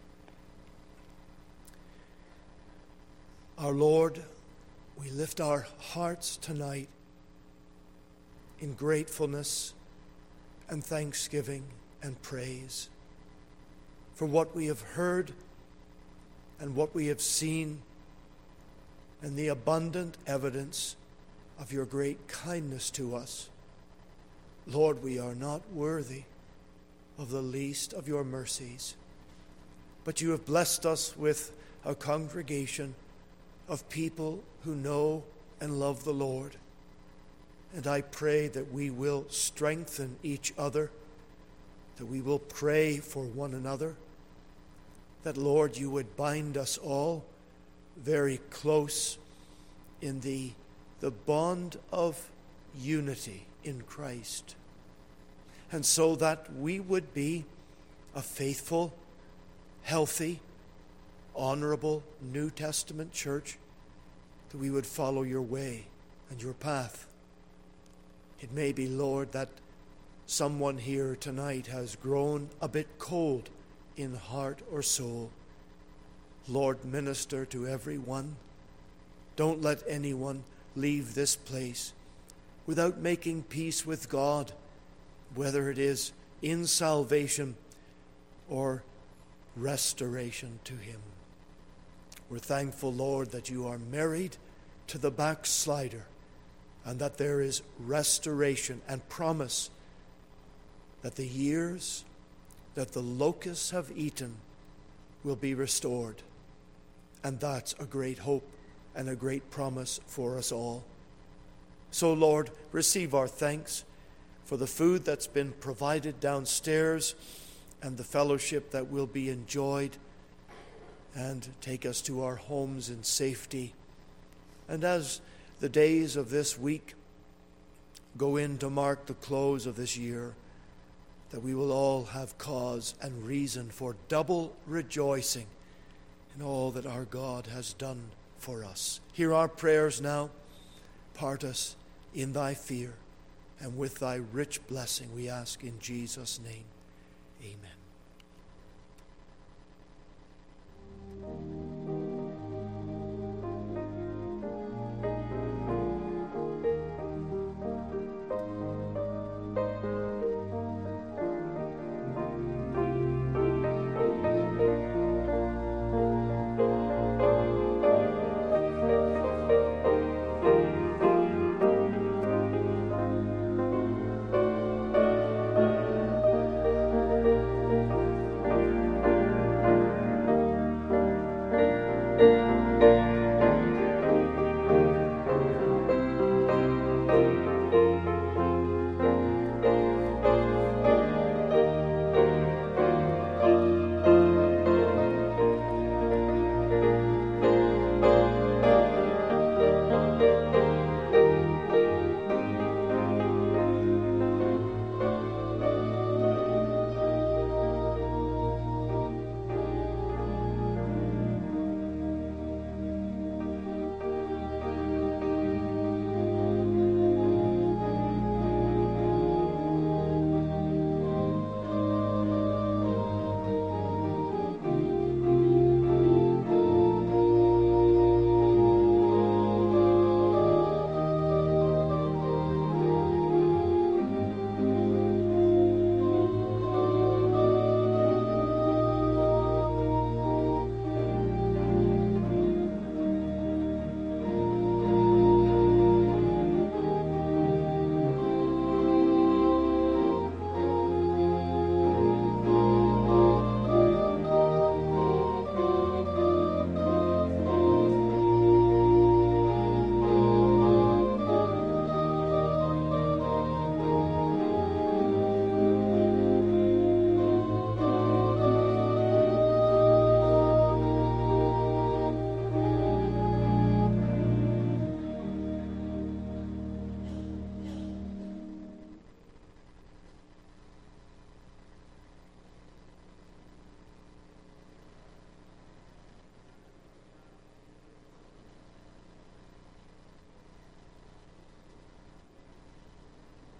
Our Lord, we lift our hearts tonight in gratefulness and thanksgiving and praise for what we have heard and what we have seen and the abundant evidence of your great kindness to us. Lord, we are not worthy of the least of your mercies, but you have blessed us with a congregation of people who know and love the Lord. And I pray that we will strengthen each other that we will pray for one another, that, Lord, you would bind us all very close in the bond of unity in Christ, and so that we would be a faithful, healthy, honorable New Testament church, that we would follow your way and your path. It may be, Lord, that someone here tonight has grown a bit cold in heart or soul. Lord, minister to everyone. Don't let anyone leave this place without making peace with God, whether it is in salvation or restoration to him. We're thankful, Lord, that you are married to the backslider, and that there is restoration and promise that the years that the locusts have eaten will be restored. And that's a great hope and a great promise for us all. So, Lord, receive our thanks for the food that's been provided downstairs and the fellowship that will be enjoyed, and take us to our homes in safety. And as the days of this week go in to mark the close of this year, that we will all have cause and reason for double rejoicing in all that our God has done for us. Hear our prayers now. Part us in thy fear, and with thy rich blessing we ask in Jesus' name. Amen.